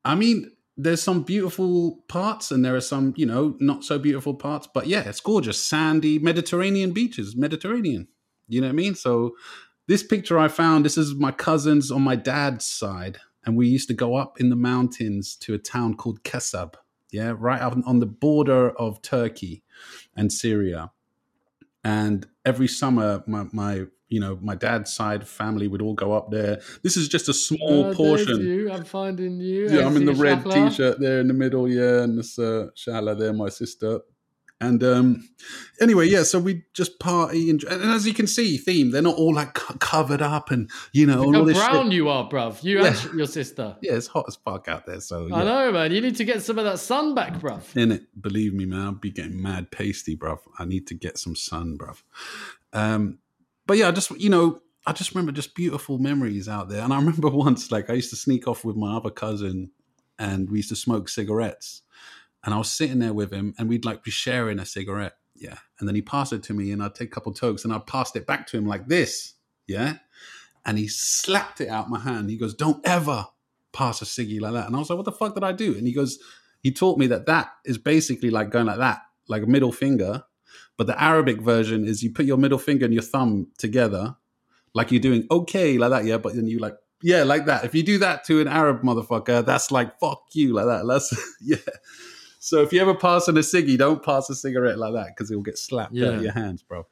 I mean, there's some beautiful parts and there are some, not so beautiful parts. But yeah, it's gorgeous. Sandy, Mediterranean beaches, Mediterranean. You know what I mean? So this picture I found, this is my cousins on my dad's side. And we used to go up in the mountains to a town called Kasab. Yeah, right up on the border of Turkey and Syria. And every summer, my dad's side family would all go up there. This is just a small portion. You. I'm finding you. Yeah, I'm in the red T-shirt there in the middle. Yeah, and this Shala there, my sister. And anyway, yeah, so we just party. And as you can see, theme, they're not all like covered up and, Look all this how brown shit. you are, bruv. You and your sister. Yeah, it's hot as fuck out there. So yeah. I know, man. You need to get some of that sun back, bruv. Innit? Believe me, man, I'll be getting mad pasty, bruv. I need to get some sun, bruv. But yeah, I just remember just beautiful memories out there. And I remember once, like, I used to sneak off with my other cousin and we used to smoke cigarettes. And I was sitting there with him and we'd like be sharing a cigarette. Yeah. And then he passed it to me and I'd take a couple tokes and I passed it back to him like this. Yeah. And he slapped it out my hand. He goes, "Don't ever pass a ciggy like that." And I was like, "What the fuck did I do?" And he taught me that is basically like going like that, like a middle finger. But the Arabic version is you put your middle finger and your thumb together, like you're doing okay, like that, yeah. But then you like, yeah, like that. If you do that to an Arab motherfucker, that's like, fuck you, like that. That's, yeah. So if you ever pass on a ciggy, don't pass a cigarette like that because it will get slapped out of your hands, bro.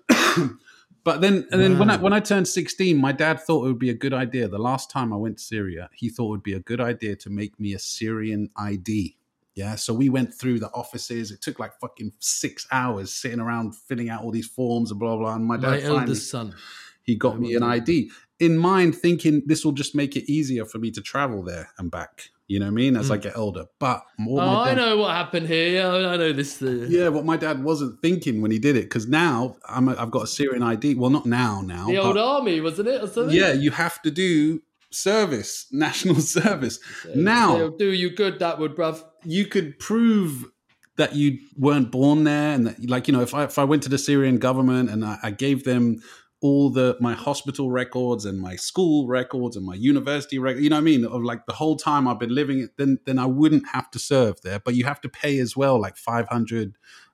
But then when I turned 16, my dad thought it would be a good idea. The last time I went to Syria, he thought it would be a good idea to make me a Syrian ID. Yeah, so we went through the offices. It took like fucking 6 hours sitting around filling out all these forms and blah, blah. And my dad eldest son, he got me an ID. In mind, thinking this will just make it easier for me to travel there and back. You know what I mean? As I get older. But I know what happened here. I know this. Yeah, what my dad wasn't thinking when he did it, because now I've got a Syrian ID. Well, not now. The old army, wasn't it? Or something? Yeah, you have to do service, national service. Now, it'll do you good, that would, bruv. You could prove that you weren't born there, and that, like, if I went to the Syrian government and I gave them all my hospital records and my school records and my university records, you know what I mean? Of like the whole time I've been living it, then I wouldn't have to serve there. But you have to pay as well, like $500,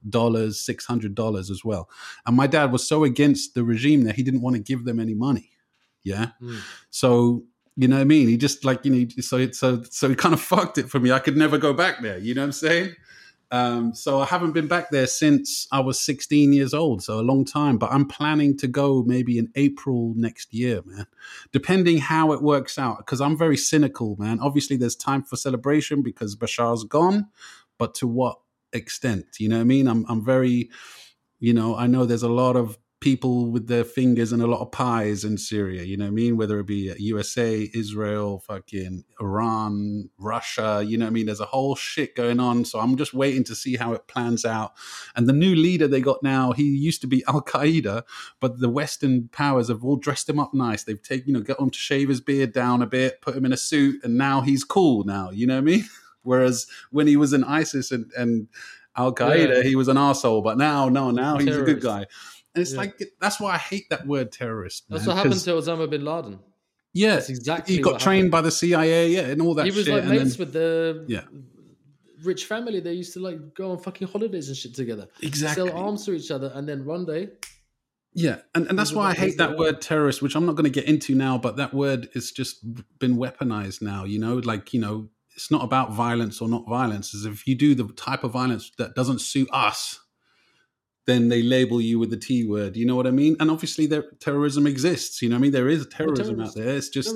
$600 as well. And my dad was so against the regime there, he didn't want to give them any money. Yeah. So, you know what I mean? He just like, so he kind of fucked it for me. I could never go back there. You know what I'm saying? So I haven't been back there since I was 16 years old, so a long time. But I'm planning to go maybe in April next year, man, depending how it works out, because I'm very cynical, man. Obviously, there's time for celebration because Bashar's gone, but to what extent? You know what I mean? I'm very, I know there's a lot of people with their fingers and a lot of pies in Syria, you know what I mean? Whether it be USA, Israel, fucking Iran, Russia, you know what I mean? There's a whole shit going on. So I'm just waiting to see how it plans out. And the new leader they got now, he used to be Al-Qaeda, but the Western powers have all dressed him up nice. They've taken, got him to shave his beard down a bit, put him in a suit, and now he's cool now, you know what I mean? Whereas when he was in ISIS and Al-Qaeda, he was an arsehole, but now he's a good guy. And it's like, that's why I hate that word terrorist. Man, that's what happened to Osama bin Laden. Yeah, that's exactly he got trained by the CIA, and all that shit. He was like mates with the yeah. rich family. They used to like go on fucking holidays and shit together. Exactly. Sell arms to each other, and then one day... Yeah, and that's why I hate that word terrorist, which I'm not going to get into now, but that word has just been weaponized now, it's not about violence or not violence. It's if you do the type of violence that doesn't suit us, then they label you with the T word. You know what I mean? And obviously terrorism exists. You know what I mean? There is terrorism out there. It's just,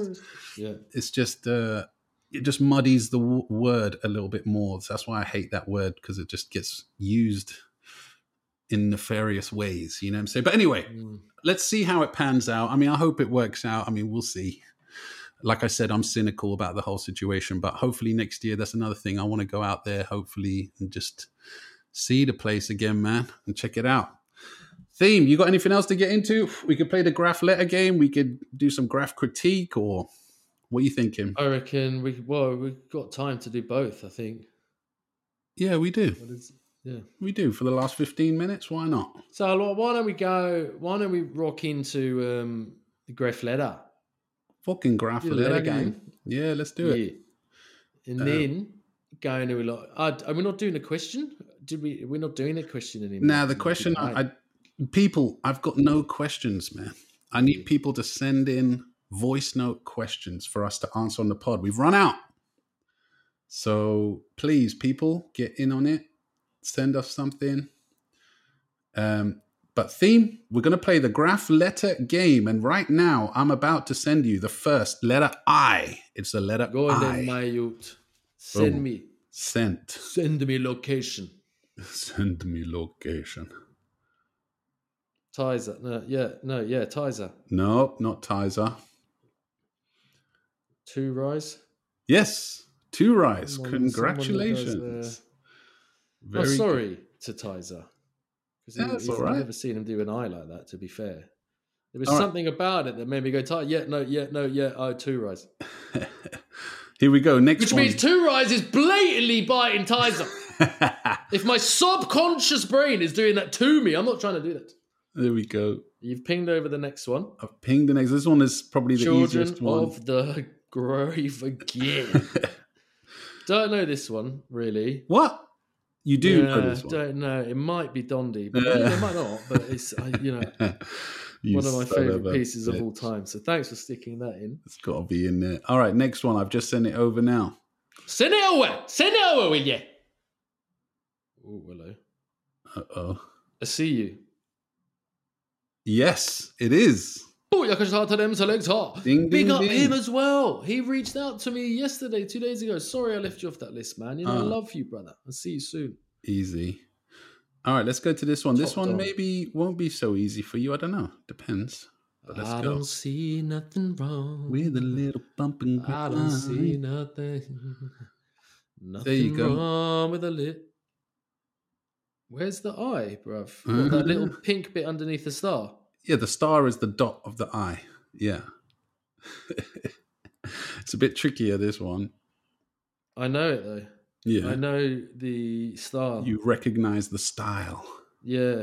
it just muddies the word a little bit more. So that's why I hate that word, because it just gets used in nefarious ways. You know what I'm saying? But anyway, let's see how it pans out. I mean, I hope it works out. I mean, we'll see. Like I said, I'm cynical about the whole situation, but hopefully next year, that's another thing. I want to go out there, hopefully, and just see the place again, man, and check it out. Theme, you got anything else to get into? We could play the graph letter game. We could do some graph critique, or what are you thinking? I reckon we've got time to do both, I think. Yeah, we do. Yeah, we do for the last 15 minutes. Why not? So why don't we rock into the graph letter? Fucking graph letter game. Yeah, let's do it. And then going to a lot. Are we not doing a question? We're not doing a question anymore. Now the question, people, I've got no questions, man. I need people to send in voice note questions for us to answer on the pod. We've run out. So please, people, get in on it. Send us something. But theme, we're going to play the graph letter game. And right now, I'm about to send you the first letter I. It's the letter Go on I. then, my youth. Send me. Sent. Send me location. Send me location. Tizer. Tizer. No, not Tizer. 2 rise. Yes, 2 rise. Someone Congratulations. Sorry to Tizer. That's all I've right. never seen him do an eye like that, to be fair. There was something about it that made me go, 2 rise. Here we go. Next Which one. means 2 rise is blatantly biting Tizer. If my subconscious brain is doing that to me, I'm not trying to do that. There we go. You've pinged over the next one. I've pinged the next. This one is probably the easiest one. Children of the Grave again. Don't know this one, really. What? You do know this one? Don't know. It might be Dondi, but it might not. But it's, one of my favourite pieces of all time. So thanks for sticking that in. It's got to be in there. All right, next one. I've just sent it over now. Send it over. Send it over, will you? Oh, hello. Uh-oh. I see you. Yes, it is. Big Ding, up ding. him as well. He reached out to me yesterday, 2 days ago. Sorry I left you off that list, man. I love you, brother. I'll see you soon. Easy. All right, let's go to this one. This one dog. maybe won't be so easy for you. I don't know. Depends. But let's I go. don't see nothing wrong With a little bump and grind. I don't see nothing. Nothing There you go. wrong with a lip. Where's the eye, bruv? What, that little pink bit underneath the star? Yeah, the star is the dot of the eye. Yeah. It's a bit trickier, this one. I know it, though. Yeah. I know the star. You recognize the style. Yeah.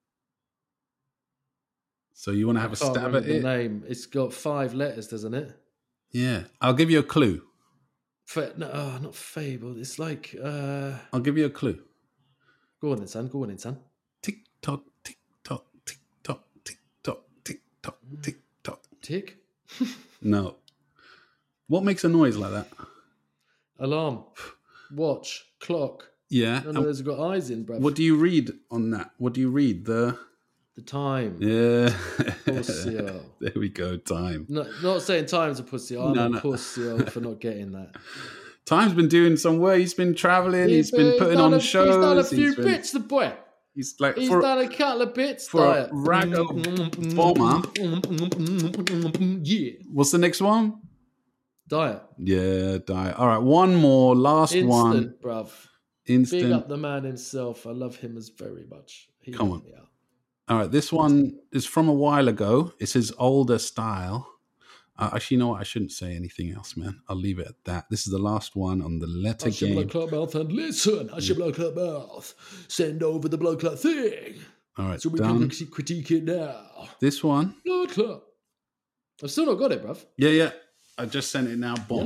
So you want to have a Can't stab remember at the it? name. It's got 5 letters, doesn't it? Yeah. I'll give you a clue. Not Fable. It's like... I'll give you a clue. Go on then, son. Go on then, son. Tick tock, tick tock, tick tock, tick tock, tick tock, tick tock. Tick? No. What makes a noise like that? Alarm. Watch. Clock. Yeah. None of those have got eyes in, bruv. What do you read on that? What do you read? The time. Yeah. Pussy. There we go. Time. Not saying time's a pussy. I'm a pussy for not getting that. Time's been doing some work. He's been traveling. He's been putting on shows. He's done a few bits, the boy. He's like He's done a couple of bits. for a raggo bomber. Yeah. What's the next one? Diet. Yeah, diet. All right, one more. Last one. Instant, bruv. Instant. Big up the man himself. I love him as very much. He Come let on. me out. All right, this one is from a while ago. It's his older style. Actually, you know what? I shouldn't say anything else, man. I'll leave it at that. This is the last one on the letter I should game. blood clot mouth and listen. I should blood clot mouth. Send over the blood clot thing. All right, So we done. can critique it now. This one. Blood clot. I've still not got it, bruv. Yeah. I just sent it now. Bomb.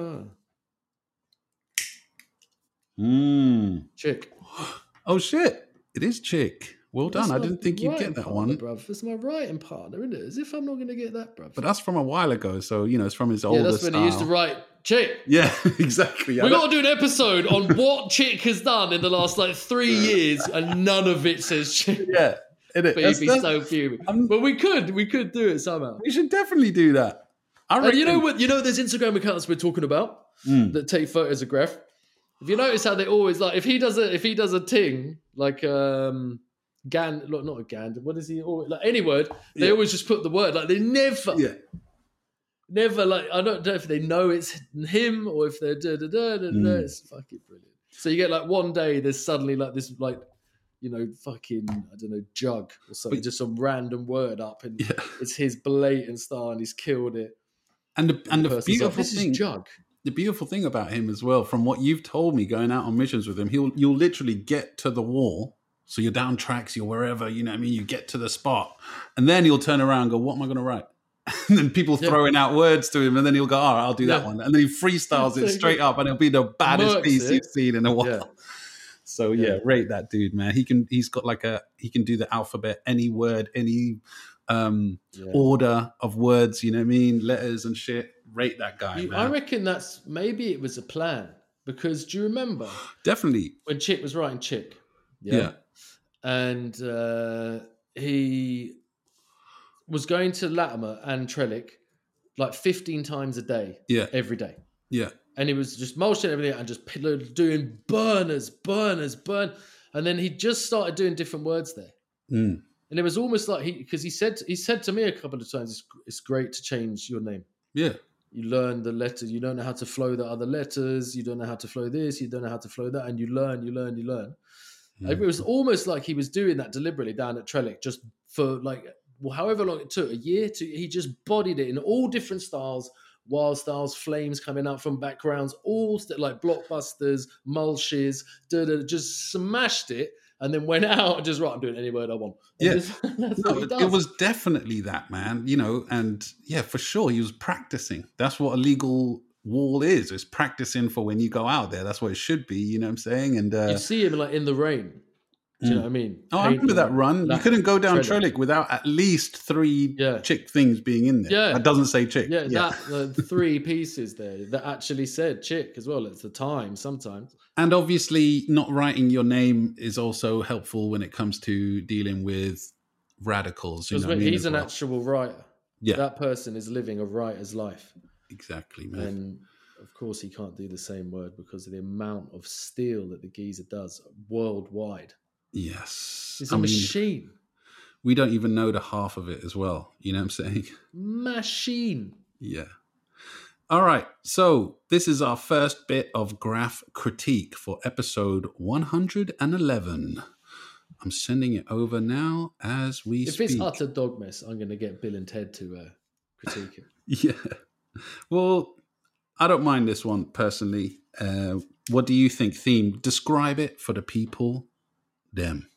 Hello. Chick. Oh, shit. It is Chick. Well done. That's I my didn't think you'd writing get that partner, one. bruv. That's my writing partner, isn't it? As if I'm not going to get that, bruv. But that's from a while ago. So, it's from his older that's when style. he used to write Chick. Yeah, exactly. We got to do an episode on what Chick has done in the last 3 years, and none of it says Chick. Yeah. But he'd be so fuming. But we could do it somehow. We should definitely do that. I reckon. You know what? There's Instagram accounts we're talking about that take photos of Graf. If you notice how they always if he does a ting like not a Gand. What is he always any word? They always just put the word they never. Yeah. Never I don't know if they know it's him or if they're It's fucking brilliant. So you get one day there's suddenly this fucking I don't know jug or something, just some random word up and it's his blatant style and he's killed it. And the beautiful this thing, is Jug. The beautiful thing about him as well, from what you've told me going out on missions with him, you'll literally get to the wall. So you're down tracks, you're wherever, you get to the spot. And then he'll turn around and go, what am I going to write? and then people throwing out words to him, and then he'll go, "All right, I'll do that one," and then he freestyles it straight up, and it'll be the baddest piece you've seen in a while. Yeah. So rate that dude, man. He's got he can do the alphabet, any word, any order of words. You know what I mean? Letters and shit. Rate that guy, man. I reckon maybe it was a plan, because do you remember? Definitely. When Chick was writing Chick. Yeah. And he was going to Latimer and Trellick like 15 times a day. Yeah. Every day. Yeah. And he was just mulching everything and just doing burners. And then he just started doing different words there. Mm. And it was almost like because he said to me a couple of times, it's great to change your name. Yeah. You learn the letter. You don't know how to flow the other letters. You don't know how to flow this. You don't know how to flow that. And you learn. Mm. It was almost like he was doing that deliberately down at Trellick, just for like however long it took, a year. He just bodied it in all different styles, wild styles, flames coming out from backgrounds, all like blockbusters, mulches, just smashed it, and then went out and just I'm doing any word I want. And that's what he does. It was definitely that, man. And for sure, he was practicing. That's what a legal wall is. It's practicing for when you go out there. That's what it should be. You know what I'm saying? And you see him like in the rain. Do you know what I mean? Oh, I remember that run. You couldn't go down Trellick without at least 3 Chick things being in there. Yeah. That doesn't say Chick. Yeah, that 3 pieces there that actually said Chick as well at the time sometimes. And obviously not writing your name is also helpful when it comes to dealing with radicals. Because he's an actual writer. Yeah. That person is living a writer's life. Exactly, man. And of course he can't do the same word because of the amount of steel that the geezer does worldwide. Yes. He's a machine. We don't even know the half of it as well. You know what I'm saying? Machine. Yeah. All right. So this is our first bit of graph critique for episode 111. I'm sending it over now as we speak. If it's utter dog mess, I'm going to get Bill and Ted to critique it. Yeah. Well, I don't mind this one personally. What do you think? Theme. Describe it for the people. Them.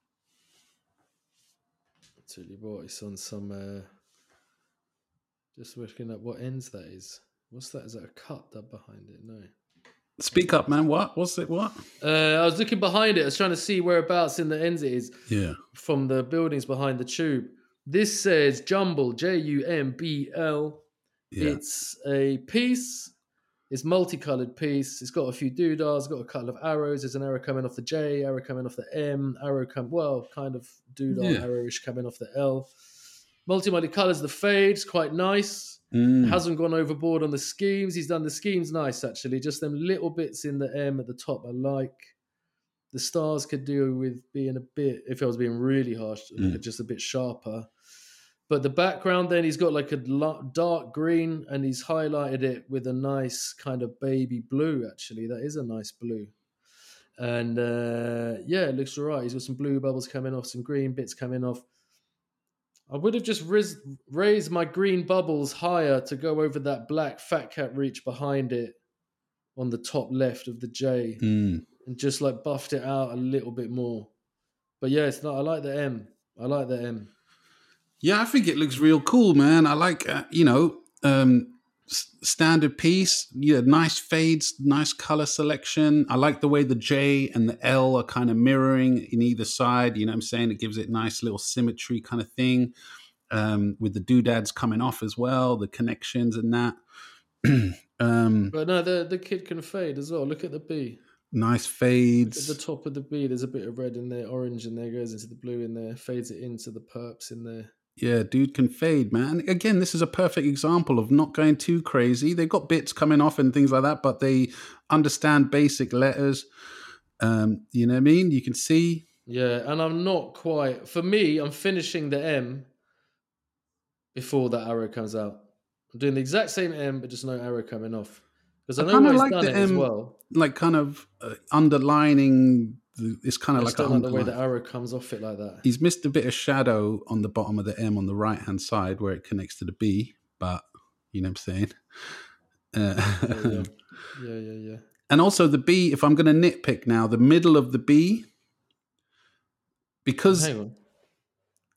I'll tell you what, it's on some just looking at what ends that is. What's that? Is that a cut that behind it? No. Speak up, man. What's it? What? I was looking behind it. I was trying to see whereabouts in the ends it is. Yeah. From the buildings behind the tube. This says Jumble, Jumbl. Yeah. It's a piece. It's multicolored piece. It's got a few doodahs, got a couple of arrows. There's an arrow coming off the J, arrow coming off the M, kind of doodah, arrowish coming off the L. Multi colors. The fade's quite nice. Hasn't gone overboard on the schemes. He's done the schemes nice, actually. Just them little bits in the M at the top I like. The stars could do with being a bit, if I was being really harsh, just a bit sharper. But the background then, he's got like a dark green and he's highlighted it with a nice kind of baby blue, actually. That is a nice blue. And it looks all right. He's got some blue bubbles coming off, some green bits coming off. I would have just raised my green bubbles higher to go over that black Fat Cat reach behind it on the top left of the J and just like buffed it out a little bit more. But yeah, it's not. I like the M. Yeah, I think it looks real cool, man. I like, standard piece. Yeah, nice fades, nice color selection. I like the way the J and the L are kind of mirroring in either side. You know what I'm saying? It gives it nice little symmetry kind of thing with the doodads coming off as well, the connections and that. But no, the kid can fade as well. Look at the B. Nice fades. At the top of the B, there's a bit of red in there, orange in there, goes into the blue in there, fades it into the perps in there. Yeah, dude can fade, man. Again, this is a perfect example of not going too crazy. They've got bits coming off and things like that, but they understand basic letters. You know what I mean? You can see. Yeah, and I'm not quite... For me, I'm finishing the M before that arrow comes out. I'm doing the exact same M, but just no arrow coming off. Because I know he's done it as well. Like kind of underlining... It's kind of like I don't like the way the arrow comes off it like that. He's missed a bit of shadow on the bottom of the M on the right-hand side where it connects to the B, but you know what I'm saying? Yeah. And also the B, if I'm going to nitpick now, the middle of the B, because... Hang on.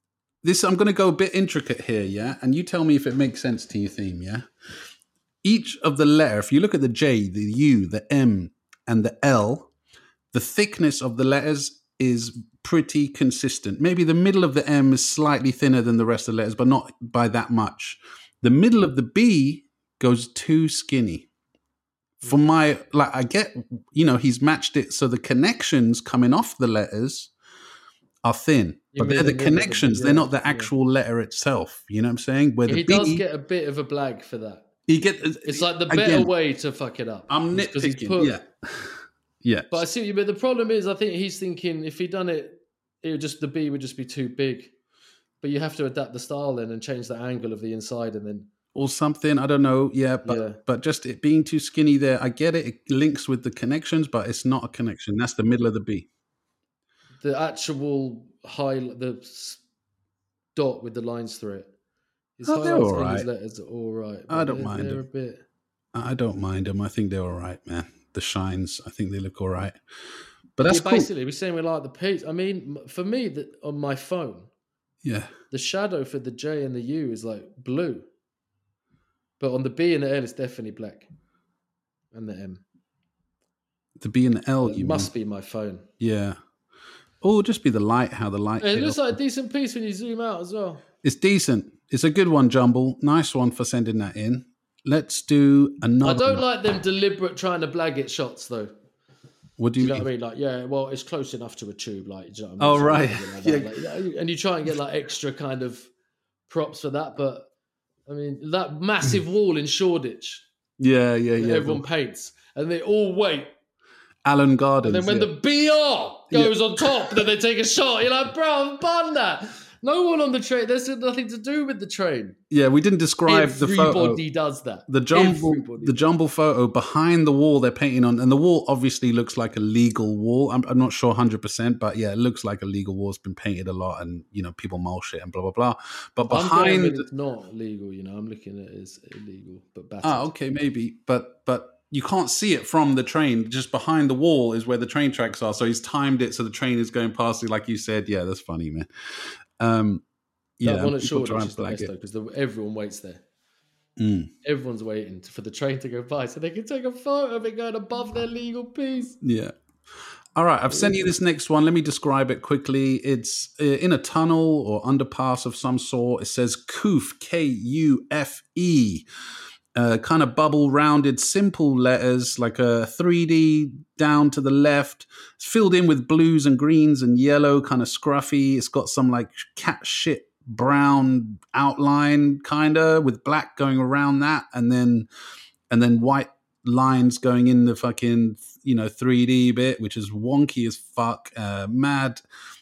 this, I'm going to go a bit intricate here, yeah? And you tell me if it makes sense to your theme, yeah? Each of the letter, if you look at the J, the U, the M, and the L, the thickness of the letters is pretty consistent. Maybe the middle of the M is slightly thinner than the rest of the letters, but not by that much. The middle of the B goes too skinny. For my, like, I get, you know, he's matched it so the connections coming off the letters are thin. But they're the connections, they're not the actual letter itself. You know what I'm saying? Where the he B, does get a bit of a blag for that. It's like the better way to fuck it up. I'm nitpicking, yeah. But I see what you mean. The problem is, I think he's thinking if he done it, the B would just be too big. But you have to adapt the style then and change the angle of the inside and then... Or something, I don't know, but just it being too skinny there, I get it. It links with the connections, but it's not a connection. That's the middle of the B. The actual the dot with the lines through it. His they're all right. His letters are all right. I don't mind them. them. A bit... I don't mind them. I think they're all right, man. The shines, I think they look all right. But that's basically, we're saying we like the piece. I mean, for me, on my phone, the shadow for the J and the U is like blue. But on the B and the L, it's definitely black. And the M. The B and the L, it must be my phone. Yeah. Or just be the light, how the light... It looks like a decent piece when you zoom out as well. It's decent. It's a good one, Jumble. Nice one for sending that in. Let's do another I don't like them deliberate trying to blag it shots, though. What do you know mean? what I mean? Like, yeah, well, it's close enough to a tube. Like, you know what I mean? Oh, right. Like, and you try and get like extra kind of props for that. But, I mean, that massive wall in Shoreditch. Yeah. Everyone paints. And they all wait. Allen Gardens. And then when the BR goes on top, then they take a shot. You're like, bro, I've done that. No one on the train. There's nothing to do with the train. Yeah, we didn't describe the photo. Everybody does that. The jumble photo behind the wall they're painting on, and the wall obviously looks like a legal wall. I'm not sure 100%, but yeah, it looks like a legal wall. It's been painted a lot, and you know people mull shit and blah blah blah. But behind, it's not legal. You know, I'm looking at it as illegal, but battered. Okay, maybe, but you can't see it from the train. Just behind the wall is where the train tracks are. So he's timed it so the train is going past it, like you said. Yeah, that's funny, man. That one at Shoreditch is the best though, because everyone waits there. Everyone's waiting for the train to go by so they can take a photo of it going above their legal piece. Yeah. All right, I've sent you this next one. Let me describe it quickly. It's in a tunnel or underpass of some sort. It says Kufe, Kufe. Kind of bubble rounded, simple letters, like a 3D down to the left. It's filled in with blues and greens and yellow, kind of scruffy. It's got some like cat shit brown outline, kind of, with black going around that, and then white lines going in the fucking 3D bit, which is wonky as fuck. Mad,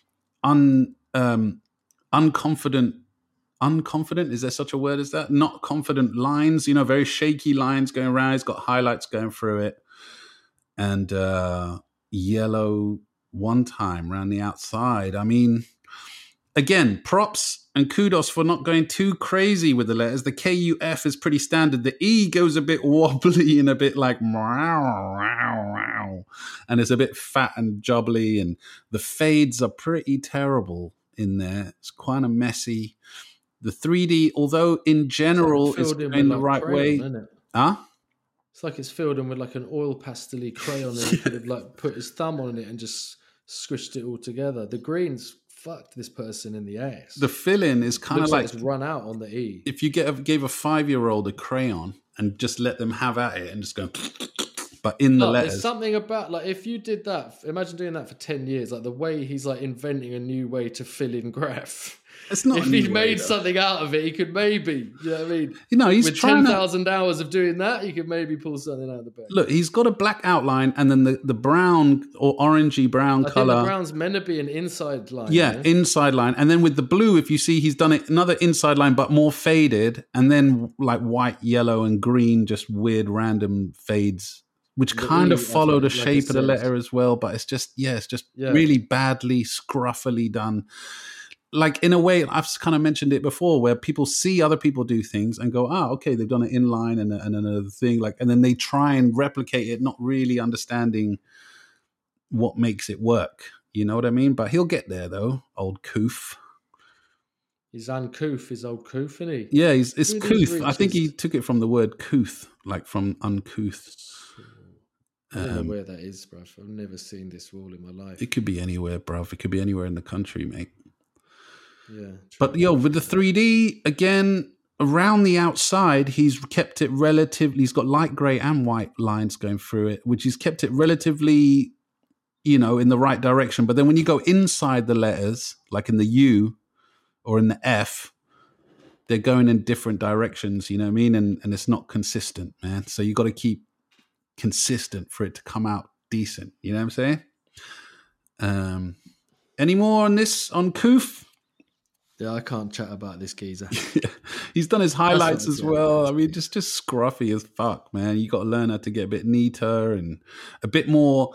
unconfident. Unconfident, is there such a word as that? Not confident lines, very shaky lines going around. It's got highlights going through it. And yellow one time around the outside. I mean, again, props and kudos for not going too crazy with the letters. The KUF is pretty standard. The E goes a bit wobbly and a bit like and it's a bit fat and jubbly, and the fades are pretty terrible in there. It's kind of messy. The 3D, although in general is in the right way. It's like it's filled in with like an oil pastel-y crayon and he could have like put his thumb on it and just squished it all together. The greens fucked this person in the ass. The fill-in is kind of like it's run out on the E. If you gave a 5-year-old a crayon and just let them have at it and just go, but in the letters. There's something about, like, if you did that, imagine doing that for 10 years, like the way he's like inventing a new way to fill in graph. It's not. If he made something out of it, he could maybe, you know what I mean? He's with trying 10,000 hours of doing that, he could maybe pull something out of the bag. Look, he's got a black outline, and then the brown or orangey brown color. I think the brown's meant to be an inside line. Yeah, inside line, and then with the blue, if you see, he's done it another inside line, but more faded, and then like white, yellow, and green, just weird random fades, which kind of follow the shape of the letter as well. But it's just, really badly, scruffily done. Like, in a way, I've kind of mentioned it before, where people see other people do things and go, okay, they've done it in line and another thing, like, and then they try and replicate it, not really understanding what makes it work. You know what I mean? But he'll get there, though, old Kufe. He's uncouth, his old couth, isn't he? Yeah, it's Who are these couth. I think he reaches? took it from the word couth, like from uncouth. I don't know where that is, bruv. I've never seen this wall in my life. It could be anywhere, bruv. It could be anywhere in the country, mate. Yeah. But yo, with the 3D, again, around the outside, he's kept it relatively, he's got light grey and white lines going through it, which he's kept it relatively, you know, in the right direction. But then when you go inside the letters, like in the U or in the F, they're going in different directions, you know what I mean? And it's not consistent, man. So you got to keep consistent for it to come out decent. You know what I'm saying? Any more on this, on Koof? Yeah, I can't chat about this geezer. He's done his highlights as well. I mean, geezer. just scruffy as fuck, man. You got to learn how to get a bit neater and a bit more,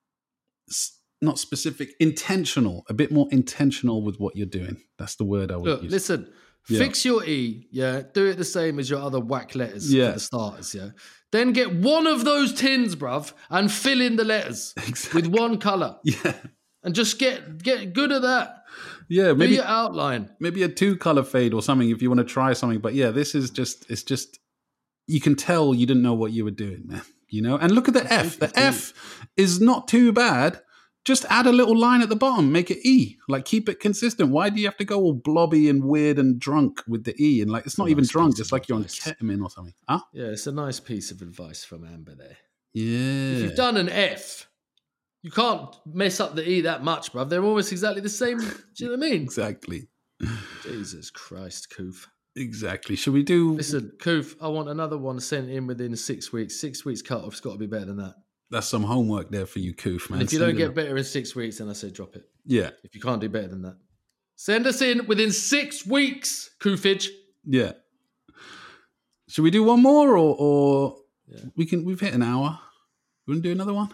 not specific, intentional, a bit more intentional with what you're doing. That's the word I would Look, use. listen, Yeah. fix your E, yeah. Do it the same as your other whack letters Yeah. for the starters, yeah. Then get one of those tins, bruv, and fill in the letters Exactly. with one colour. Yeah. And just get good at that. Yeah, Do maybe your outline. maybe a 2-color fade or something if you want to try something. But yeah, this is just, it's just, you can tell you didn't know what you were doing, man. You know? And look at the F. The F is not too bad. Just add a little line at the bottom, make it E. Like, keep it consistent. Why do you have to go all blobby and weird and drunk with the E? And like, it's not even nice drunk. piece It's of like you're on advice. ketamine or something. Huh? Yeah, it's a nice piece of advice from Amber there. Yeah. If you've done an F, you can't mess up the E that much, bruv. They're almost exactly the same. Do you know what I mean? Exactly. Jesus Christ, Koof. Exactly. Should we do... Listen, Koof, I want another one sent in within 6 weeks. 6 weeks cut-off's got to be better than that. That's some homework there for you, Koof, man. And if you Send don't it get up. better in 6 weeks, then I say drop it. Yeah. If you can't do better than that. Send us in within 6 weeks, Koofage. Yeah. Should we do one more or Yeah. we've hit an hour. You want to do another one?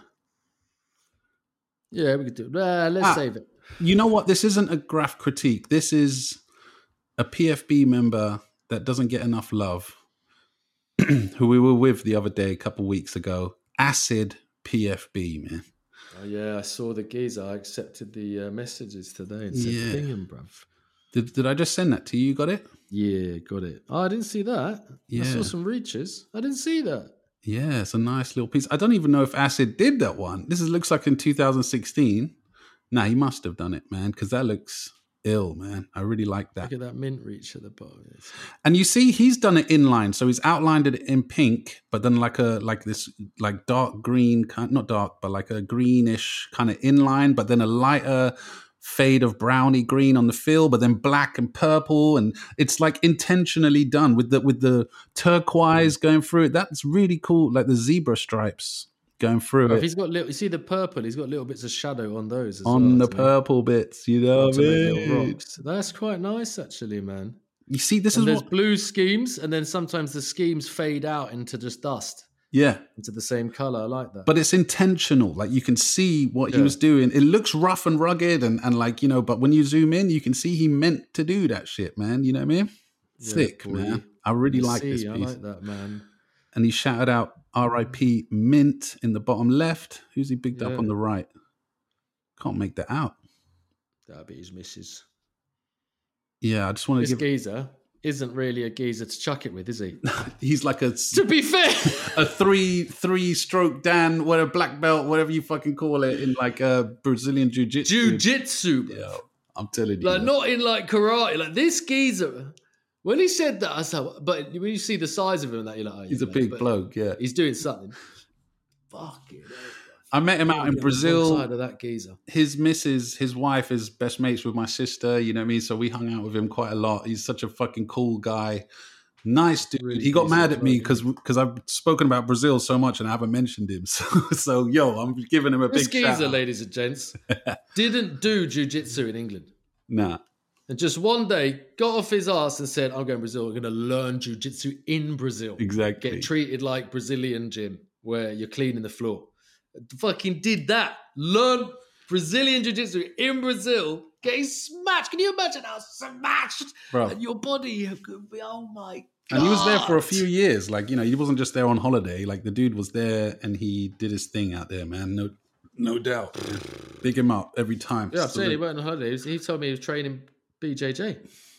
Yeah, we could do it. Let's save it. You know what? This isn't a graph critique. This is a PFB member that doesn't get enough love, who we were with the other day, a couple weeks ago. Acid PFB, man. Oh, yeah, I saw the geezer. I accepted the messages today and said, Yeah. ping him, bruv. Did I just send that to you? You got it? Yeah, got it. Oh, I didn't see that. Yeah. I saw some reaches. I didn't see that. Yeah, it's a nice little piece. I don't even know if Acid did that one. Looks like in 2016. Nah, he must have done it, man, because that looks ill, man. I really like that. Look at that mint reach at the bottom. Yes. And you see, he's done it inline, so he's outlined it in pink, but then like this dark green, not dark, but like a greenish kind of inline, but then a lighter fade of browny green on the fill, but then black and purple, and it's like intentionally done with the turquoise going through it. That's really cool, like the zebra stripes going through Bruv, it. he's got little. You see the purple? He's got little bits of shadow on those as On well, the purple bits, you know what I to make mean? little rocks. That's quite nice, actually, man. You see, this And is there's what, blue schemes, and then sometimes the schemes fade out into just dust, yeah. into the same color. I like that. But it's intentional. Like, you can see what he Yeah. was doing. It looks rough and rugged and like, you know, but when you zoom in, you can see he meant to do that shit, man. You know what I mean? Yeah, Thick, boy. man. I really You like see, this I piece. like that, man. And he shouted out RIP Mint in the bottom left. Who's he bigged Yeah. up on the right? Can't make that out. That'll be his missus. Yeah, I just want This to give... geezer isn't really a geezer to chuck it with, is he? He's like a To be fair. three-stroke Dan, whatever, black belt, whatever you fucking call it, in like Brazilian jiu-jitsu. Jiu-jitsu. Yeah, I'm telling you. Like, man. not in like karate. Like, this geezer, when he said that, I said, but when you see the size of him, that you're like, oh, yeah, He's a mate, big but bloke, yeah. He's doing something. Fucking hell, I met him out in bro. Brazil. Side of that geezer. His missus, his wife is best mates with my sister, you know what I mean? So we hung out with him quite a lot. He's such a fucking cool guy. Nice dude. Really He got decent mad at me bloke, because I've spoken about Brazil so much and I haven't mentioned him. So yo, I'm giving him a This big shout geezer, out. ladies and gents, didn't do jiu-jitsu in England. Nah. And just one day got off his ass and said, I'm going to Brazil. I'm going to learn jiu-jitsu in Brazil. Exactly. Get treated like Brazilian gym where you're cleaning the floor. Fucking did that. Learn Brazilian jiu-jitsu in Brazil. Getting smashed. Can you imagine how smashed? Bro. And your body could be, oh my God. And he was there for a few years. Like, you know, he wasn't just there on holiday. Like, the dude was there and he did his thing out there, man. No doubt. Big him up every time. Yeah, I'm saying he went on holiday. He told me he was training BJJ.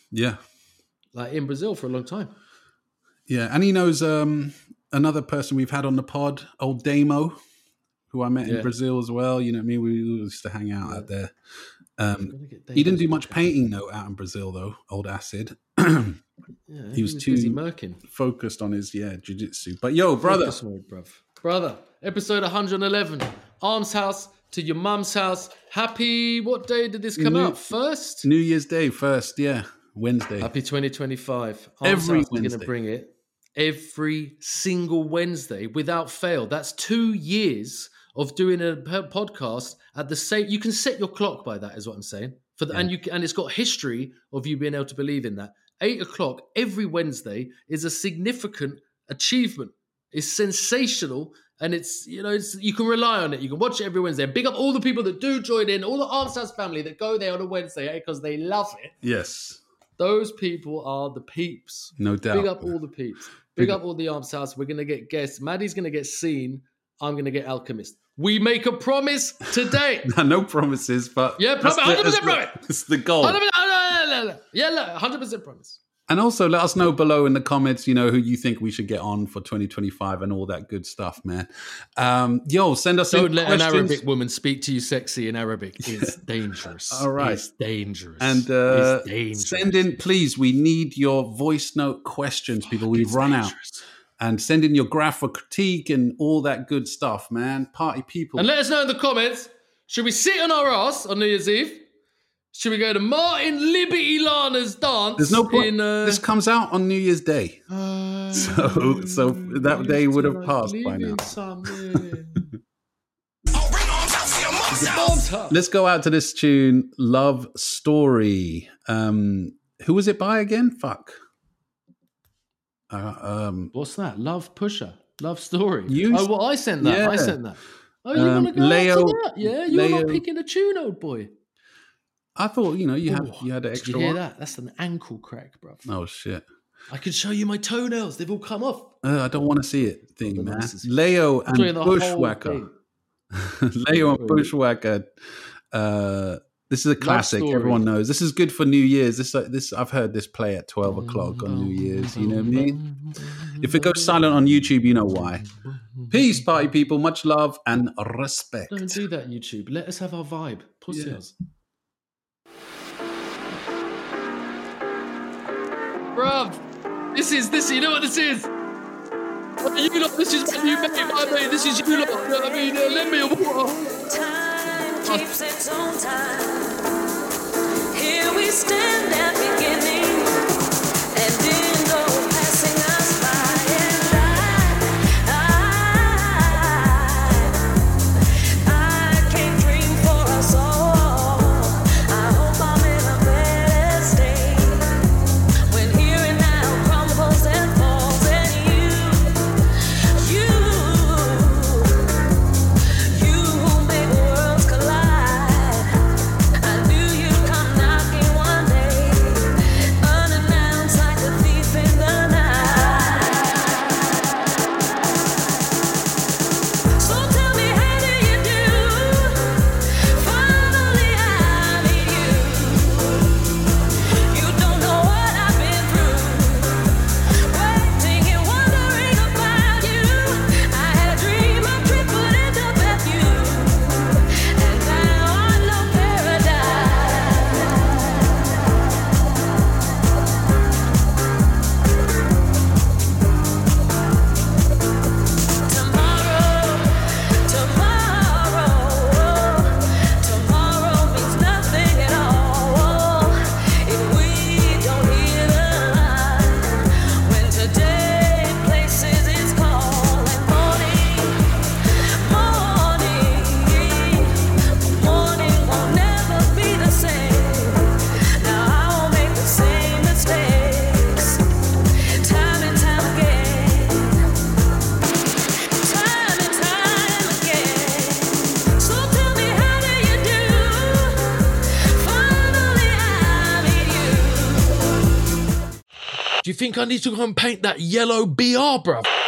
Yeah. like in Brazil for a long time. Yeah. And he knows another person we've had on the pod, old Damo, who I met in Brazil as well. You know what I mean? We used to hang out there. He didn't do much painting though out in Brazil though, old Acid. He was too busy murking. Focused on his jiu-jitsu. But yo, brother. Brother, episode 111. Arms House to your mum's house. Happy, what day did this come out? First? New Year's Day, first, Wednesday. Happy 2025. Every House Wednesday. Going to bring it every single Wednesday without fail. That's 2 years of doing a podcast at the same. You can set your clock by that, is what I'm saying. And it's got history of you being able to believe in that. 8 o'clock every Wednesday is a significant achievement. It's sensational, and it's you can rely on it. You can watch it every Wednesday. Big up all the people that do join in, all the Arms House family that go there on a Wednesday because they love it. Yes. Those people are the peeps. No doubt. Big up all the peeps. Big up all the Arms House. We're going to get guests. Maddie's going to get Seen. I'm going to get Alchemist. We make a promise today. No promises, but... Yeah, 100% promise. It's the goal. 100%, yeah, 100% promise. And also let us know below in the comments, who you think we should get on for 2025 and all that good stuff, man. Send us Don't let questions. an Arabic woman speak to you sexy in Arabic. It's dangerous. All right. It's dangerous. And it's dangerous. Send in, please. We need your voice note questions, people. We've run out. And send in your graph for critique and all that good stuff, man. Party people. And let us know in the comments, should we sit on our ass on New Year's Eve? Should we go to Martin Liberty Lana's dance? There's no point. This comes out on New Year's Day. So that day would have passed by now. Let's go out to this tune, Love Story. Who was it by again? Fuck. What's that? Love Pusher. Love Story. I sent that. Yeah. I sent that. Oh, you want to go Leo, out to that? Yeah, you're not picking a tune, old boy. I thought, you had an extra Did you hear one. that? That's an ankle crack, bro. Oh, shit. I can show you my toenails. They've all come off. I don't want to see it, man. Leo and Bushwhacker. Leo and Bushwhacker. This is a classic. Everyone knows. This is good for New Year's. This I've heard this play at 12 o'clock on New Year's. You know what I mean? If it goes silent on YouTube, you know why. Peace, party people. Much love and respect. Don't do that, YouTube. Let us have our vibe. Pussy us. Bruv, this, you know what this is? You lot, this is what you made, my mate. This is you lot, you know what I mean? Lend me a water. Time keeps its own time. Here we stand at beginning, and in the passing us by, and I can't dream for us all. I hope I'm in a better state when here and now crumbles and falls, and you who make worlds collide. I knew you'd come knocking one day, unannounced like a thief in the night. So tell me, how do you do? Finally I meet you. You don't know what I've been through, waiting and wondering about you. I had a dream of trip, but ended up at you, and now I know paradise. Tomorrow means nothing at all if we don't hear the line. When today places its call, and morning won't never be the same. Now I won't make the same mistakes, time and time again. Time and time again. So tell me, how do you do? Finally I meet you. Do you think I need to go and paint that yellow BR, bruv?